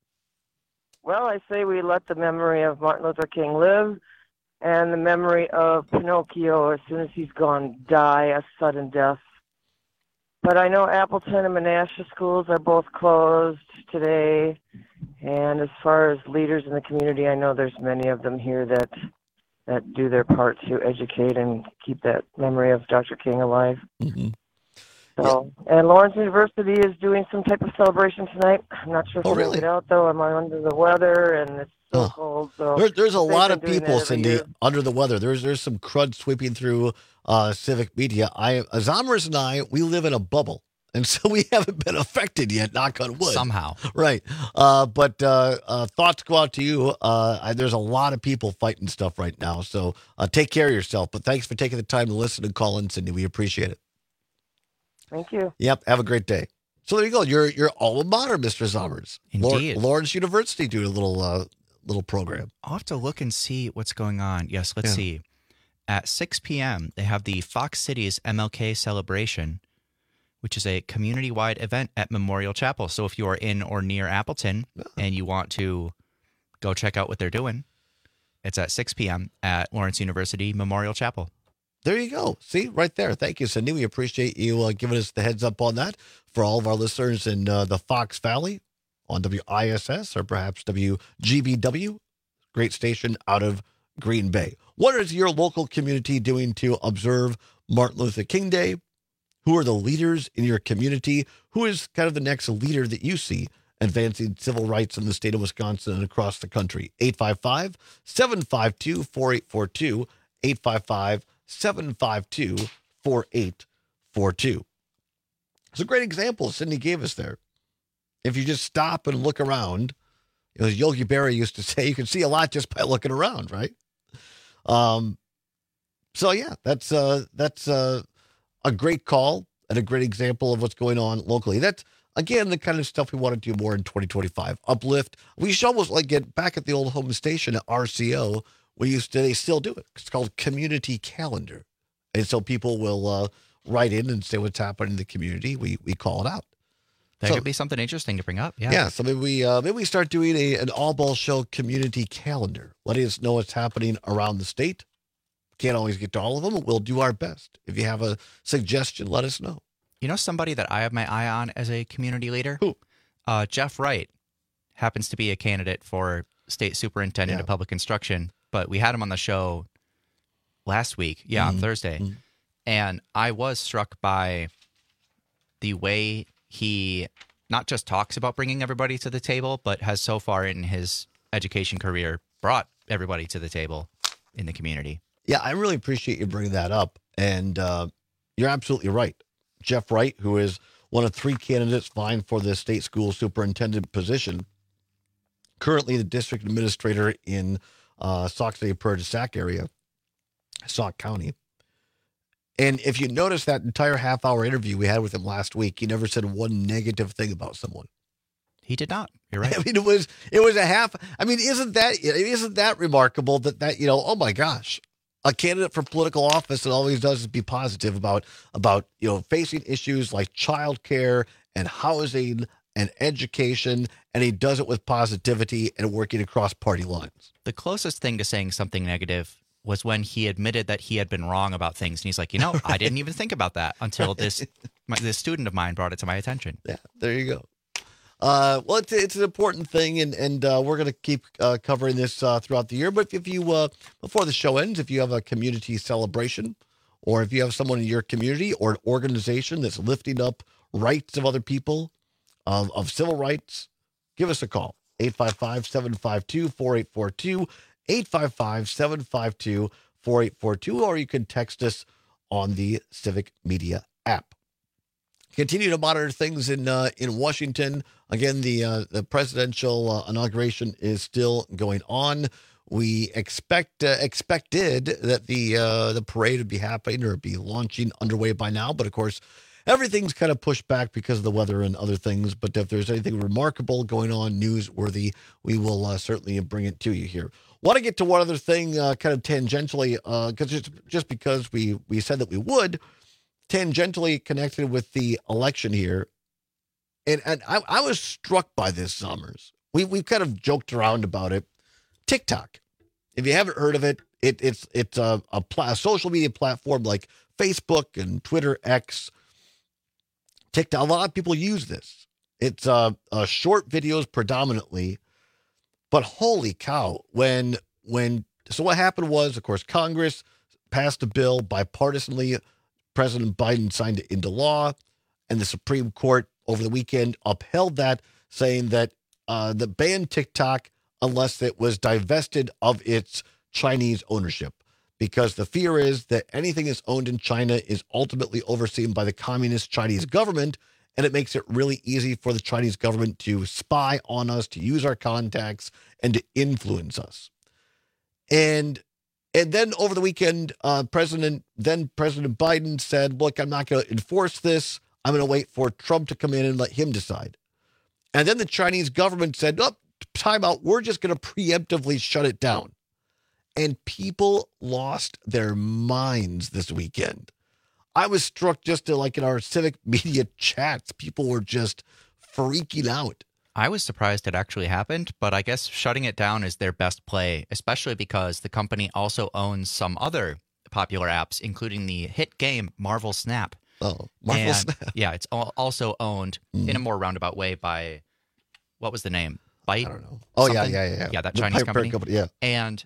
Well, I say we let the memory of Martin Luther King live and the memory of Pinocchio, as soon as he's gone, die a sudden death. But I know Appleton and Menasha schools are both closed today. And as far as leaders in the community, I know there's many of them here that that do their part to educate and keep that memory of Doctor King alive. Mm-hmm. So, yeah. And Lawrence University is doing some type of celebration tonight. I'm not sure if oh, we'll really? get out, though. I'm under the weather, and it's so huh. cold. So there, there's a lot of doing people, Cindy, year. under the weather. There's there's some crud sweeping through uh, civic media. I, Zomers and I, we live in a bubble. And so we haven't been affected yet, knock on wood. Somehow. Right. Uh, but uh, uh, thoughts go out to you. Uh, I, there's a lot of people fighting stuff right now. So uh, take care of yourself. But thanks for taking the time to listen and call in, Cindy. We appreciate it. Thank you. Yep. Have a great day. So there you go. Your your alma mater, Mister Zommers. Indeed. Lawrence, Lawrence University doing a little, uh, little program. I'll have to look and see what's going on. Yes, let's Yeah. see. At six p.m., they have the Fox Cities M L K celebration, which is a community-wide event at Memorial Chapel. So if you are in or near Appleton and you want to go check out what they're doing, it's at six p.m. at Lawrence University Memorial Chapel. There you go. See, right there. Thank you, Cindy. We appreciate you uh, giving us the heads up on that. For all of our listeners in uh, the Fox Valley on W I S S or perhaps W G B W, great station out of Green Bay. What is your local community doing to observe Martin Luther King Day? Who are the leaders in your community? Who is kind of the next leader that you see advancing civil rights in the state of Wisconsin and across the country? eight five five, seven five two, four eight four two, eight five five, seven five two, four eight four two. It's a great example Cindy gave us there. If you just stop and look around, you know, as Yogi Berra used to say, you can see a lot just by looking around, right? Um. So yeah, that's uh that's uh. a great call and a great example of what's going on locally. That's, again, the kind of stuff we want to do more in twenty twenty-five. Uplift. We should almost like get back at the old home station at R C O. We used to, they still do it. It's called Community Calendar. And so people will uh, write in and say what's happening in the community. We we call it out. That so, could be something interesting to bring up. Yeah. Yeah. So maybe we, uh, maybe we start doing a, an all ball show community calendar, letting us know what's happening around the state. Can't always get to all of them, but we'll do our best. If you have a suggestion, let us know. You know somebody that I have my eye on as a community leader? Who? Uh, Jeff Wright happens to be a candidate for state superintendent Yeah. of public instruction, but we had him on the show last week, yeah, Mm-hmm. on Thursday. Mm-hmm. And I was struck by the way he not just talks about bringing everybody to the table, but has so far in his education career brought everybody to the table in the community. Yeah, I really appreciate you bringing that up. And uh, you're absolutely right. Jeff Wright, who is one of three candidates vying for the state school superintendent position, currently the district administrator in uh, Sauk City, Prairie du Sac area, Sauk County. And if you notice that entire half-hour interview we had with him last week, he never said one negative thing about someone. He did not. You're right. I mean, it was it was a half. I mean, isn't that isn't that remarkable that that you know? Oh my gosh, a candidate for political office that always does is be positive about about you know facing issues like childcare and housing and education, and he does it with positivity and working across party lines. The closest thing to saying something negative was when he admitted that he had been wrong about things, and he's like, you know, I didn't even think about that until this my, this student of mine brought it to my attention. Yeah, there you go. Uh, well, it's, it's an important thing, and and uh, we're going to keep uh, covering this uh, throughout the year. But if you, uh, before the show ends, if you have a community celebration, or if you have someone in your community or an organization that's lifting up rights of other people, of, of civil rights, give us a call. eight five five, seven five two, four eight four two, eight five five, seven five two, four eight four two, or you can text us on the Civic Media app. Continue to monitor things in uh, in Washington. Again, the uh, the presidential uh, inauguration is still going on. We expect uh, expected that the uh, the parade would be happening or be launching underway by now, but of course, everything's kind of pushed back because of the weather and other things. But if there's anything remarkable going on, newsworthy, we will uh, certainly bring it to you here. Want to get to one other thing, uh, kind of tangentially, because uh, just just because we we said that we would. Tangentially connected with the election here. And and I, I was struck by this, Summers. We, we've kind of joked around about it. TikTok. If you haven't heard of it, it it's it's a, a, pla- a social media platform like Facebook and Twitter, X. TikTok. A lot of people use this. It's uh, uh, short videos predominantly. But holy cow, when, when, so what happened was, of course, Congress passed a bill bipartisanly. President Biden signed it into law, and the Supreme Court over the weekend upheld that, saying that uh, the banned TikTok unless it was divested of its Chinese ownership, because the fear is that anything that's owned in China is ultimately overseen by the communist Chinese government, and it makes it really easy for the Chinese government to spy on us, to use our contacts, and to influence us. And And then over the weekend, uh, President then President Biden said, look, I'm not going to enforce this. I'm going to wait for Trump to come in and let him decide. And then the Chinese government said, oh, time out. We're just going to preemptively shut it down. And people lost their minds this weekend. I was struck just to like in our Civic Media chats, people were just freaking out. I was surprised it actually happened, but I guess shutting it down is their best play, especially because the company also owns some other popular apps, including the hit game Marvel Snap. Oh, Marvel and, Snap. Yeah, it's also owned mm. in a more roundabout way by, what was the name? Byte? I don't know. Oh, yeah, yeah, yeah. Yeah, that the Chinese company. company. Yeah. And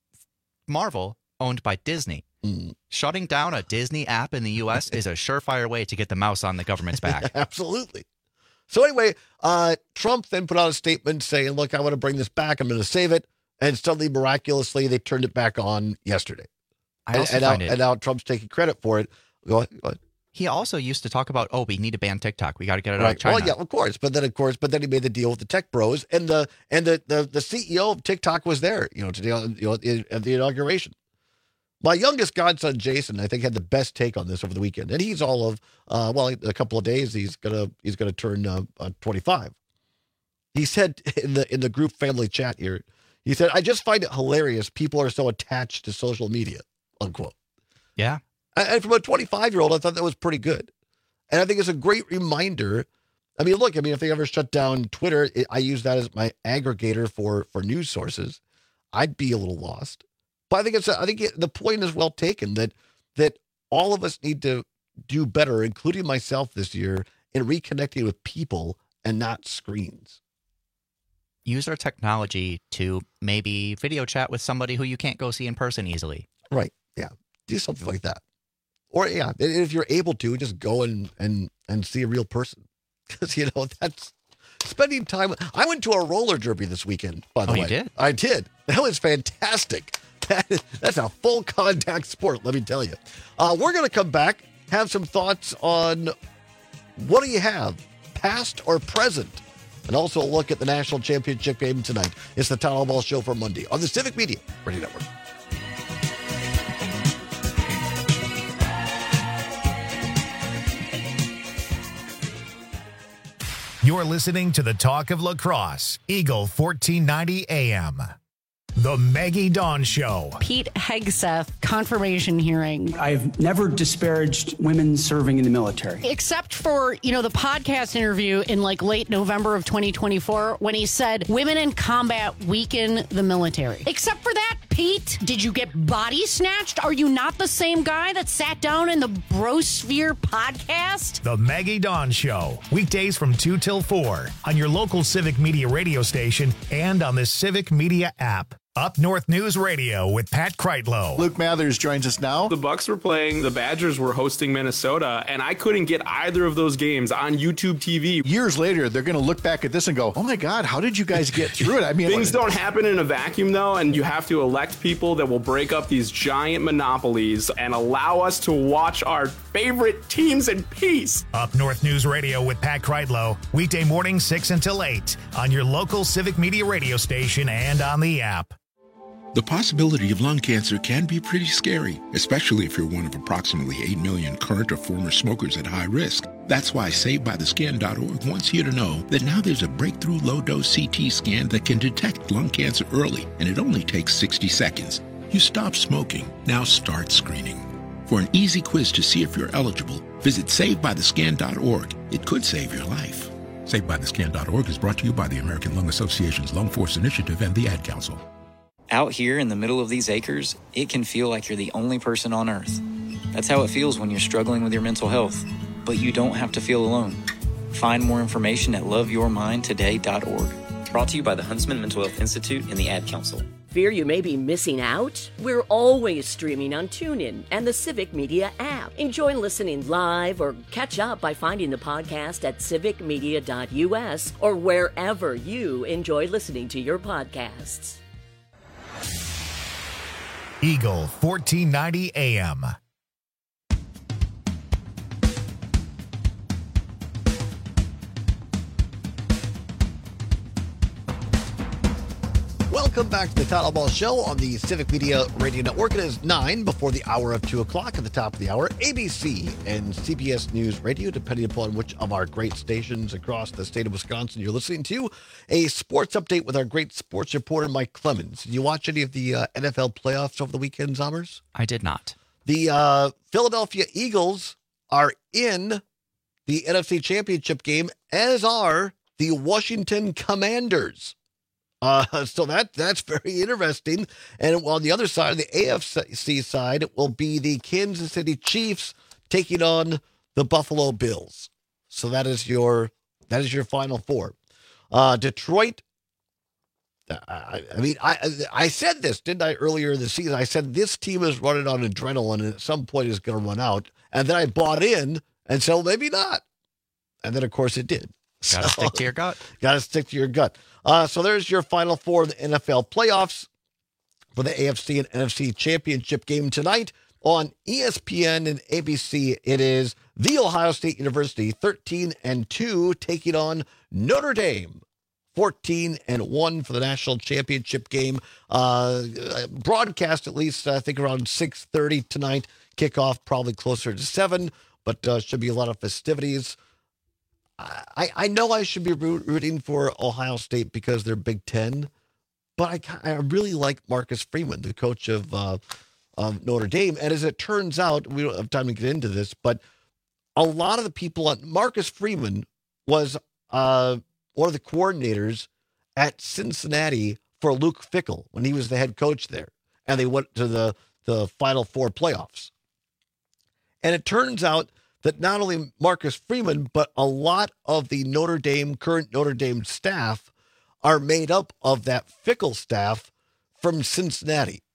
Marvel, owned by Disney. Mm. Shutting down a Disney app in the U S is a surefire way to get the mouse on the government's back. Absolutely. So anyway, uh, Trump then put out a statement saying, look, I want to bring this back. I'm going to save it. And suddenly, miraculously, they turned it back on yesterday. I also and, find and, now, it, and now Trump's taking credit for it. Go ahead. Go ahead. He also used to talk about, oh, we need to ban TikTok. We got to get it right. out of China. Well, yeah, of course. But then, of course, but then he made the deal with the tech bros. And the and the, the, the C E O of TikTok was there, you know, to the, you know, at the inauguration. My youngest godson, Jason, I think had the best take on this over the weekend, and he's all of uh, well, in a couple of days he's gonna he's gonna turn uh, uh, twenty-five. He said in the in the group family chat here, he said, "I just find it hilarious. People are so attached to social media." Unquote. Yeah, and from a twenty-five-year-old, I thought that was pretty good, and I think it's a great reminder. I mean, look, I mean, if they ever shut down Twitter, it, I use that as my aggregator for for news sources. I'd be a little lost. But I think it's. I think it, the point is well taken that that all of us need to do better, including myself this year, in reconnecting with people and not screens. Use our technology to maybe video chat with somebody who you can't go see in person easily. Right. Yeah. Do something like that. Or yeah, if you're able to, just go and and and see a real person, because you know that's spending time. I went to a roller derby this weekend. By the oh, way, you did? I did. That was fantastic. That is, that's a full contact sport, let me tell you. Uh, we're going to come back, have some thoughts on what do you have, past or present, and also a look at the national championship game tonight. It's the Town Hall Ball Show for Monday on the Civic Media Radio Network. You're listening to the Talk of Lacrosse, Eagle fourteen ninety A M. The Maggie Dawn Show. Pete Hegseth confirmation hearing. I've never disparaged women serving in the military. Except for, you know, the podcast interview in like late November of twenty twenty-four when he said women in combat weaken the military. Except for that, Pete, did you get body snatched? Are you not the same guy that sat down in the Brosphere podcast? The Maggie Dawn Show. Weekdays from two till four on your local Civic Media radio station and on the Civic Media app. Up North News Radio with Pat Kreitlow. Luke Mathers joins us now. The Bucks were playing, the Badgers were hosting Minnesota, and I couldn't get either of those games on YouTube T V. Years later, they're going to look back at this and go, oh my God, how did you guys get through it? I mean, things don't happen in a vacuum, though, and you have to elect people that will break up these giant monopolies and allow us to watch our favorite teams in peace. Up North News Radio with Pat Kreitlow, weekday morning six until eight on your local Civic Media radio station and on the app. The possibility of lung cancer can be pretty scary, especially if you're one of approximately eight million current or former smokers at high risk. That's why Saved By The Scan dot org wants you to know that now there's a breakthrough low-dose C T scan that can detect lung cancer early, and it only takes sixty seconds. You stop smoking, now start screening. For an easy quiz to see if you're eligible, visit Saved By The Scan dot org. It could save your life. Saved By The Scan dot org is brought to you by the American Lung Association's Lung Force Initiative and the Ad Council. Out here in the middle of these acres, it can feel like you're the only person on Earth. That's how it feels when you're struggling with your mental health. But you don't have to feel alone. Find more information at love your mind today dot org. Brought to you by the Huntsman Mental Health Institute and the Ad Council. Fear you may be missing out? We're always streaming on TuneIn and the Civic Media app. Enjoy listening live or catch up by finding the podcast at civic media dot u s or wherever you enjoy listening to your podcasts. Eagle fourteen ninety A M. Welcome back to the Todd Ball Show on the Civic Media Radio Network. It is nine before the hour of two o'clock. At the top of the hour, A B C and C B S News Radio, depending upon which of our great stations across the state of Wisconsin you're listening to. A sports update with our great sports reporter, Mike Clemens. Did you watch any of the uh, N F L playoffs over the weekend, Zommers? I did not. The uh, Philadelphia Eagles are in the N F C Championship game, as are the Washington Commanders. Uh, so that that's very interesting. And on the other side, the A F C side, it will be the Kansas City Chiefs taking on the Buffalo Bills. So that is your that is your final four. Uh, Detroit. I, I mean, I I said this, didn't I, earlier in the season? I said this team is running on adrenaline and at some point is going to run out. And then I bought in and said, well, maybe not. And then, of course, it did. Got to so, stick to your gut. Got to stick to your gut. Uh, so there's your final four of the N F L playoffs for the A F C and N F C championship game tonight on E S P N and A B C. It is The Ohio State University, thirteen and two, taking on Notre Dame, fourteen and one for the national championship game. Uh, broadcast at least, I think, around six thirty tonight. Kickoff probably closer to seven, but uh, should be a lot of festivities. I, I know I should be rooting for Ohio State because they're Big Ten, but I, I really like Marcus Freeman, the coach of, uh, of Notre Dame. And as it turns out, we don't have time to get into this, but a lot of the people on Marcus Freeman was uh, one of the coordinators at Cincinnati for Luke Fickell when he was the head coach there. And they went to the, the Final Four playoffs. And it turns out that not only Marcus Freeman, but a lot of the Notre Dame, current Notre Dame staff are made up of that Fickell staff from Cincinnati.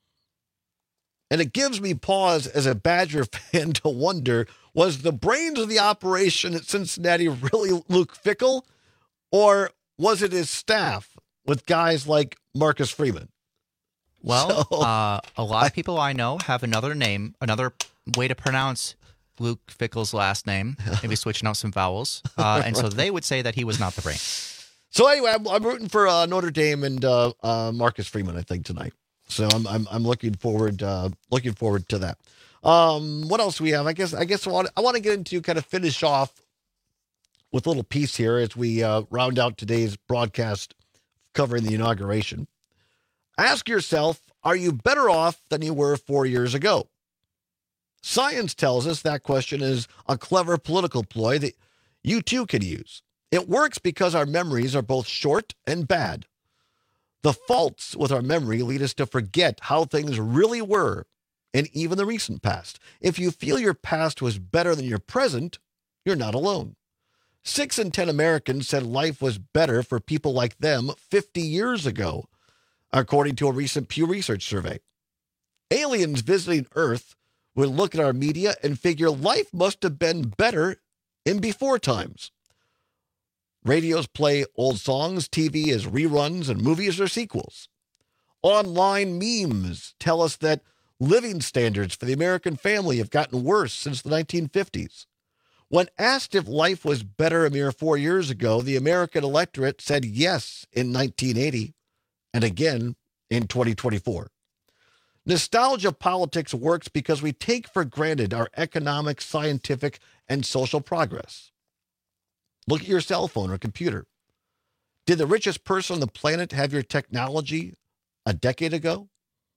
And it gives me pause as a Badger fan to wonder, was the brains of the operation at Cincinnati really Luke Fickell, or was it his staff with guys like Marcus Freeman? Well, So- uh, a lot of people I know have another name, another way to pronounce Luke Fickell's last name, maybe switching out some vowels. Uh, and so they would say that he was not the brain. So anyway, I'm, I'm rooting for uh, Notre Dame and uh, uh, Marcus Freeman, I think, tonight. So I'm I'm, I'm looking forward uh, looking forward to that. Um, what else do we have? I guess I guess I want I want to get into kind of finish off with a little piece here as we uh, round out today's broadcast covering the inauguration. Ask yourself, are you better off than you were four years ago? Science tells us that question is a clever political ploy that you too can use. It works because our memories are both short and bad. The faults with our memory lead us to forget how things really were in even the recent past. If you feel your past was better than your present, you're not alone. Six in ten Americans said life was better for people like them fifty years ago, according to a recent Pew Research survey. Aliens visiting Earth would look at our media and figure life must have been better in before times. Radios play old songs, T V is reruns, and movies are sequels. Online memes tell us that living standards for the American family have gotten worse since the nineteen fifties. When asked if life was better a mere four years ago, the American electorate said yes in nineteen eighty and again in twenty twenty-four. Nostalgia politics works because we take for granted our economic, scientific, and social progress. Look at your cell phone or computer. Did the richest person on the planet have your technology a decade ago?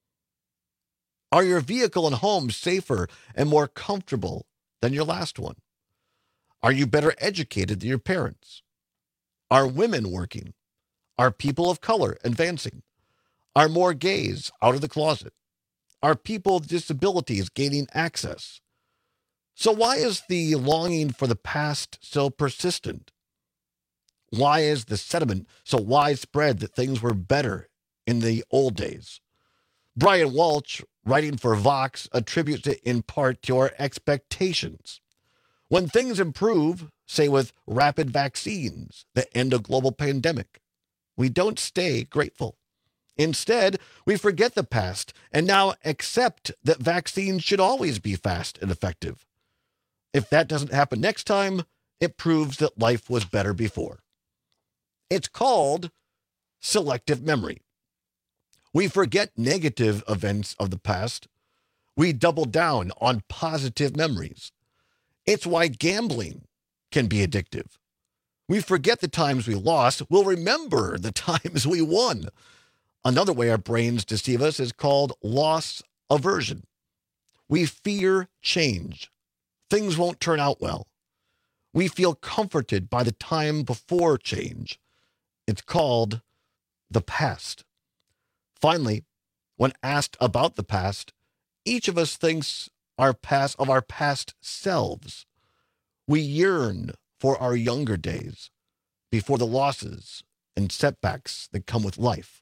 Are your vehicle and home safer and more comfortable than your last one? Are you better educated than your parents? Are women working? Are people of color advancing? Are more gays out of the closet? Are people with disabilities gaining access? So why is the longing for the past so persistent? Why is the sentiment so widespread that things were better in the old days? Brian Walsh, writing for Vox, attributes it in part to our expectations. When things improve, say with rapid vaccines that end a global pandemic, we don't stay grateful. Instead, we forget the past and now accept that vaccines should always be fast and effective. If that doesn't happen next time, it proves that life was better before. It's called selective memory. We forget negative events of the past. We double down on positive memories. It's why gambling can be addictive. We forget the times we lost. We'll remember the times we won. Another way our brains deceive us is called loss aversion. We fear change. Things won't turn out well. We feel comforted by the time before change. It's called the past. Finally, when asked about the past, each of us thinks our past of our past selves. We yearn for our younger days before the losses and setbacks that come with life.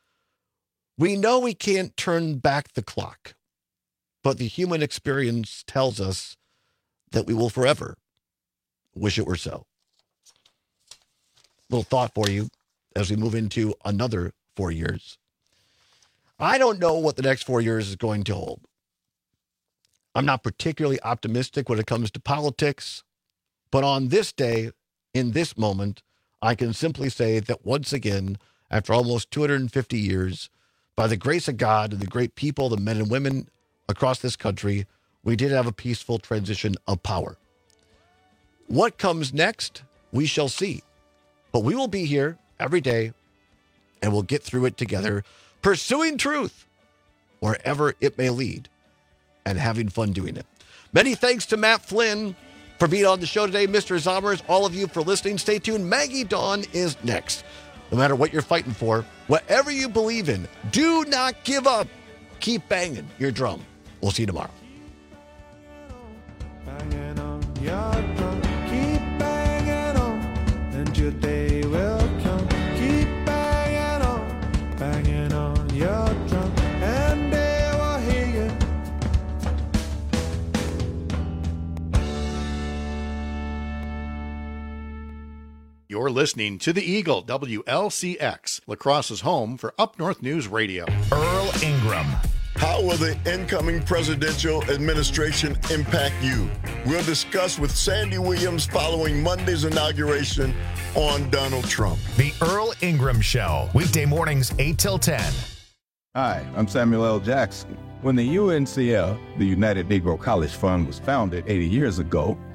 We know we can't turn back the clock, but the human experience tells us that we will forever wish it were so. Little thought for you as we move into another four years. I don't know what the next four years is going to hold. I'm not particularly optimistic when it comes to politics, but on this day, in this moment, I can simply say that once again, after almost two hundred fifty years, by the grace of God and the great people, the men and women across this country, we did have a peaceful transition of power. What comes next, we shall see. But we will be here every day, and we'll get through it together, pursuing truth wherever it may lead, and having fun doing it. Many thanks to Matt Flynn for being on the show today. Mister Zommers, all of you for listening. Stay tuned. Maggie Dawn is next. No matter what you're fighting for, whatever you believe in, do not give up. Keep banging your drum. We'll see you tomorrow. Banging on your drum, keep banging on, and your day will come. Keep banging on, banging on your drum, and they will hear you. You're listening to the Eagle, W L C X, La Crosse's home for Up North News Radio. Earl Ingram. How will the incoming presidential administration impact you? We'll discuss with Sandy Williams following Monday's inauguration on Donald Trump. The Earl Ingram Show, weekday mornings eight till ten. Hi, I'm Samuel L. Jackson. When the U N C L, the United Negro College Fund, was founded eighty years ago,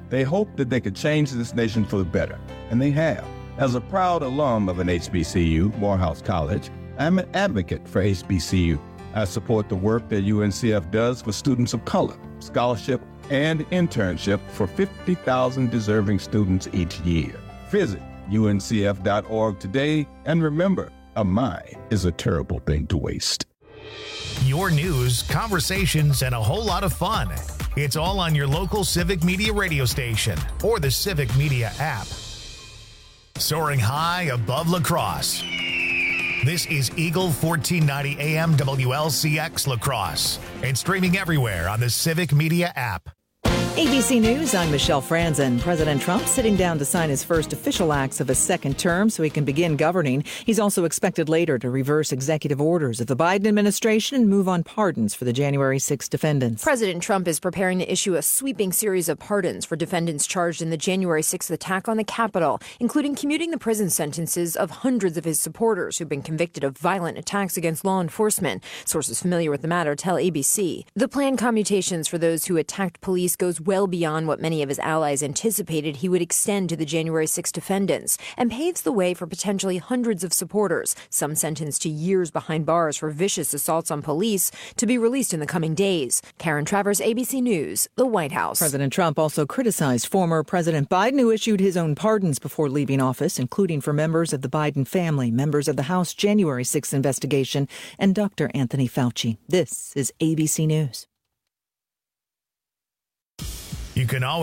They hoped that they could change this nation for the better, and they have. As a proud alum of an H B C U, Morehouse College, I'm an advocate for H B C U. I support the work that U N C F does for students of color, scholarship, and internship for fifty thousand deserving students each year. Visit U N C F dot org today, and remember, a mind is a terrible thing to waste. Your news, conversations, and a whole lot of fun. It's all on your local Civic Media radio station or the Civic Media app. Soaring high above La Crosse. This is Eagle fourteen ninety A M W L C X La Crosse and streaming everywhere on the Civic Media app. A B C News, I'm Michelle Franzen. President Trump sitting down to sign his first official acts of his second term so he can begin governing. He's also expected later to reverse executive orders of the Biden administration and move on pardons for the January sixth defendants. President Trump is preparing to issue a sweeping series of pardons for defendants charged in the January sixth attack on the Capitol, including commuting the prison sentences of hundreds of his supporters who've been convicted of violent attacks against law enforcement. Sources familiar with the matter tell A B C. The planned commutations for those who attacked police goes well beyond what many of his allies anticipated he would extend to the January sixth defendants, and paves the way for potentially hundreds of supporters, some sentenced to years behind bars for vicious assaults on police, to be released in the coming days. Karen Travers, A B C News, the White House. President Trump also criticized former President Biden, who issued his own pardons before leaving office, including for members of the Biden family, members of the House January sixth investigation, and Doctor Anthony Fauci. This is A B C News. You can always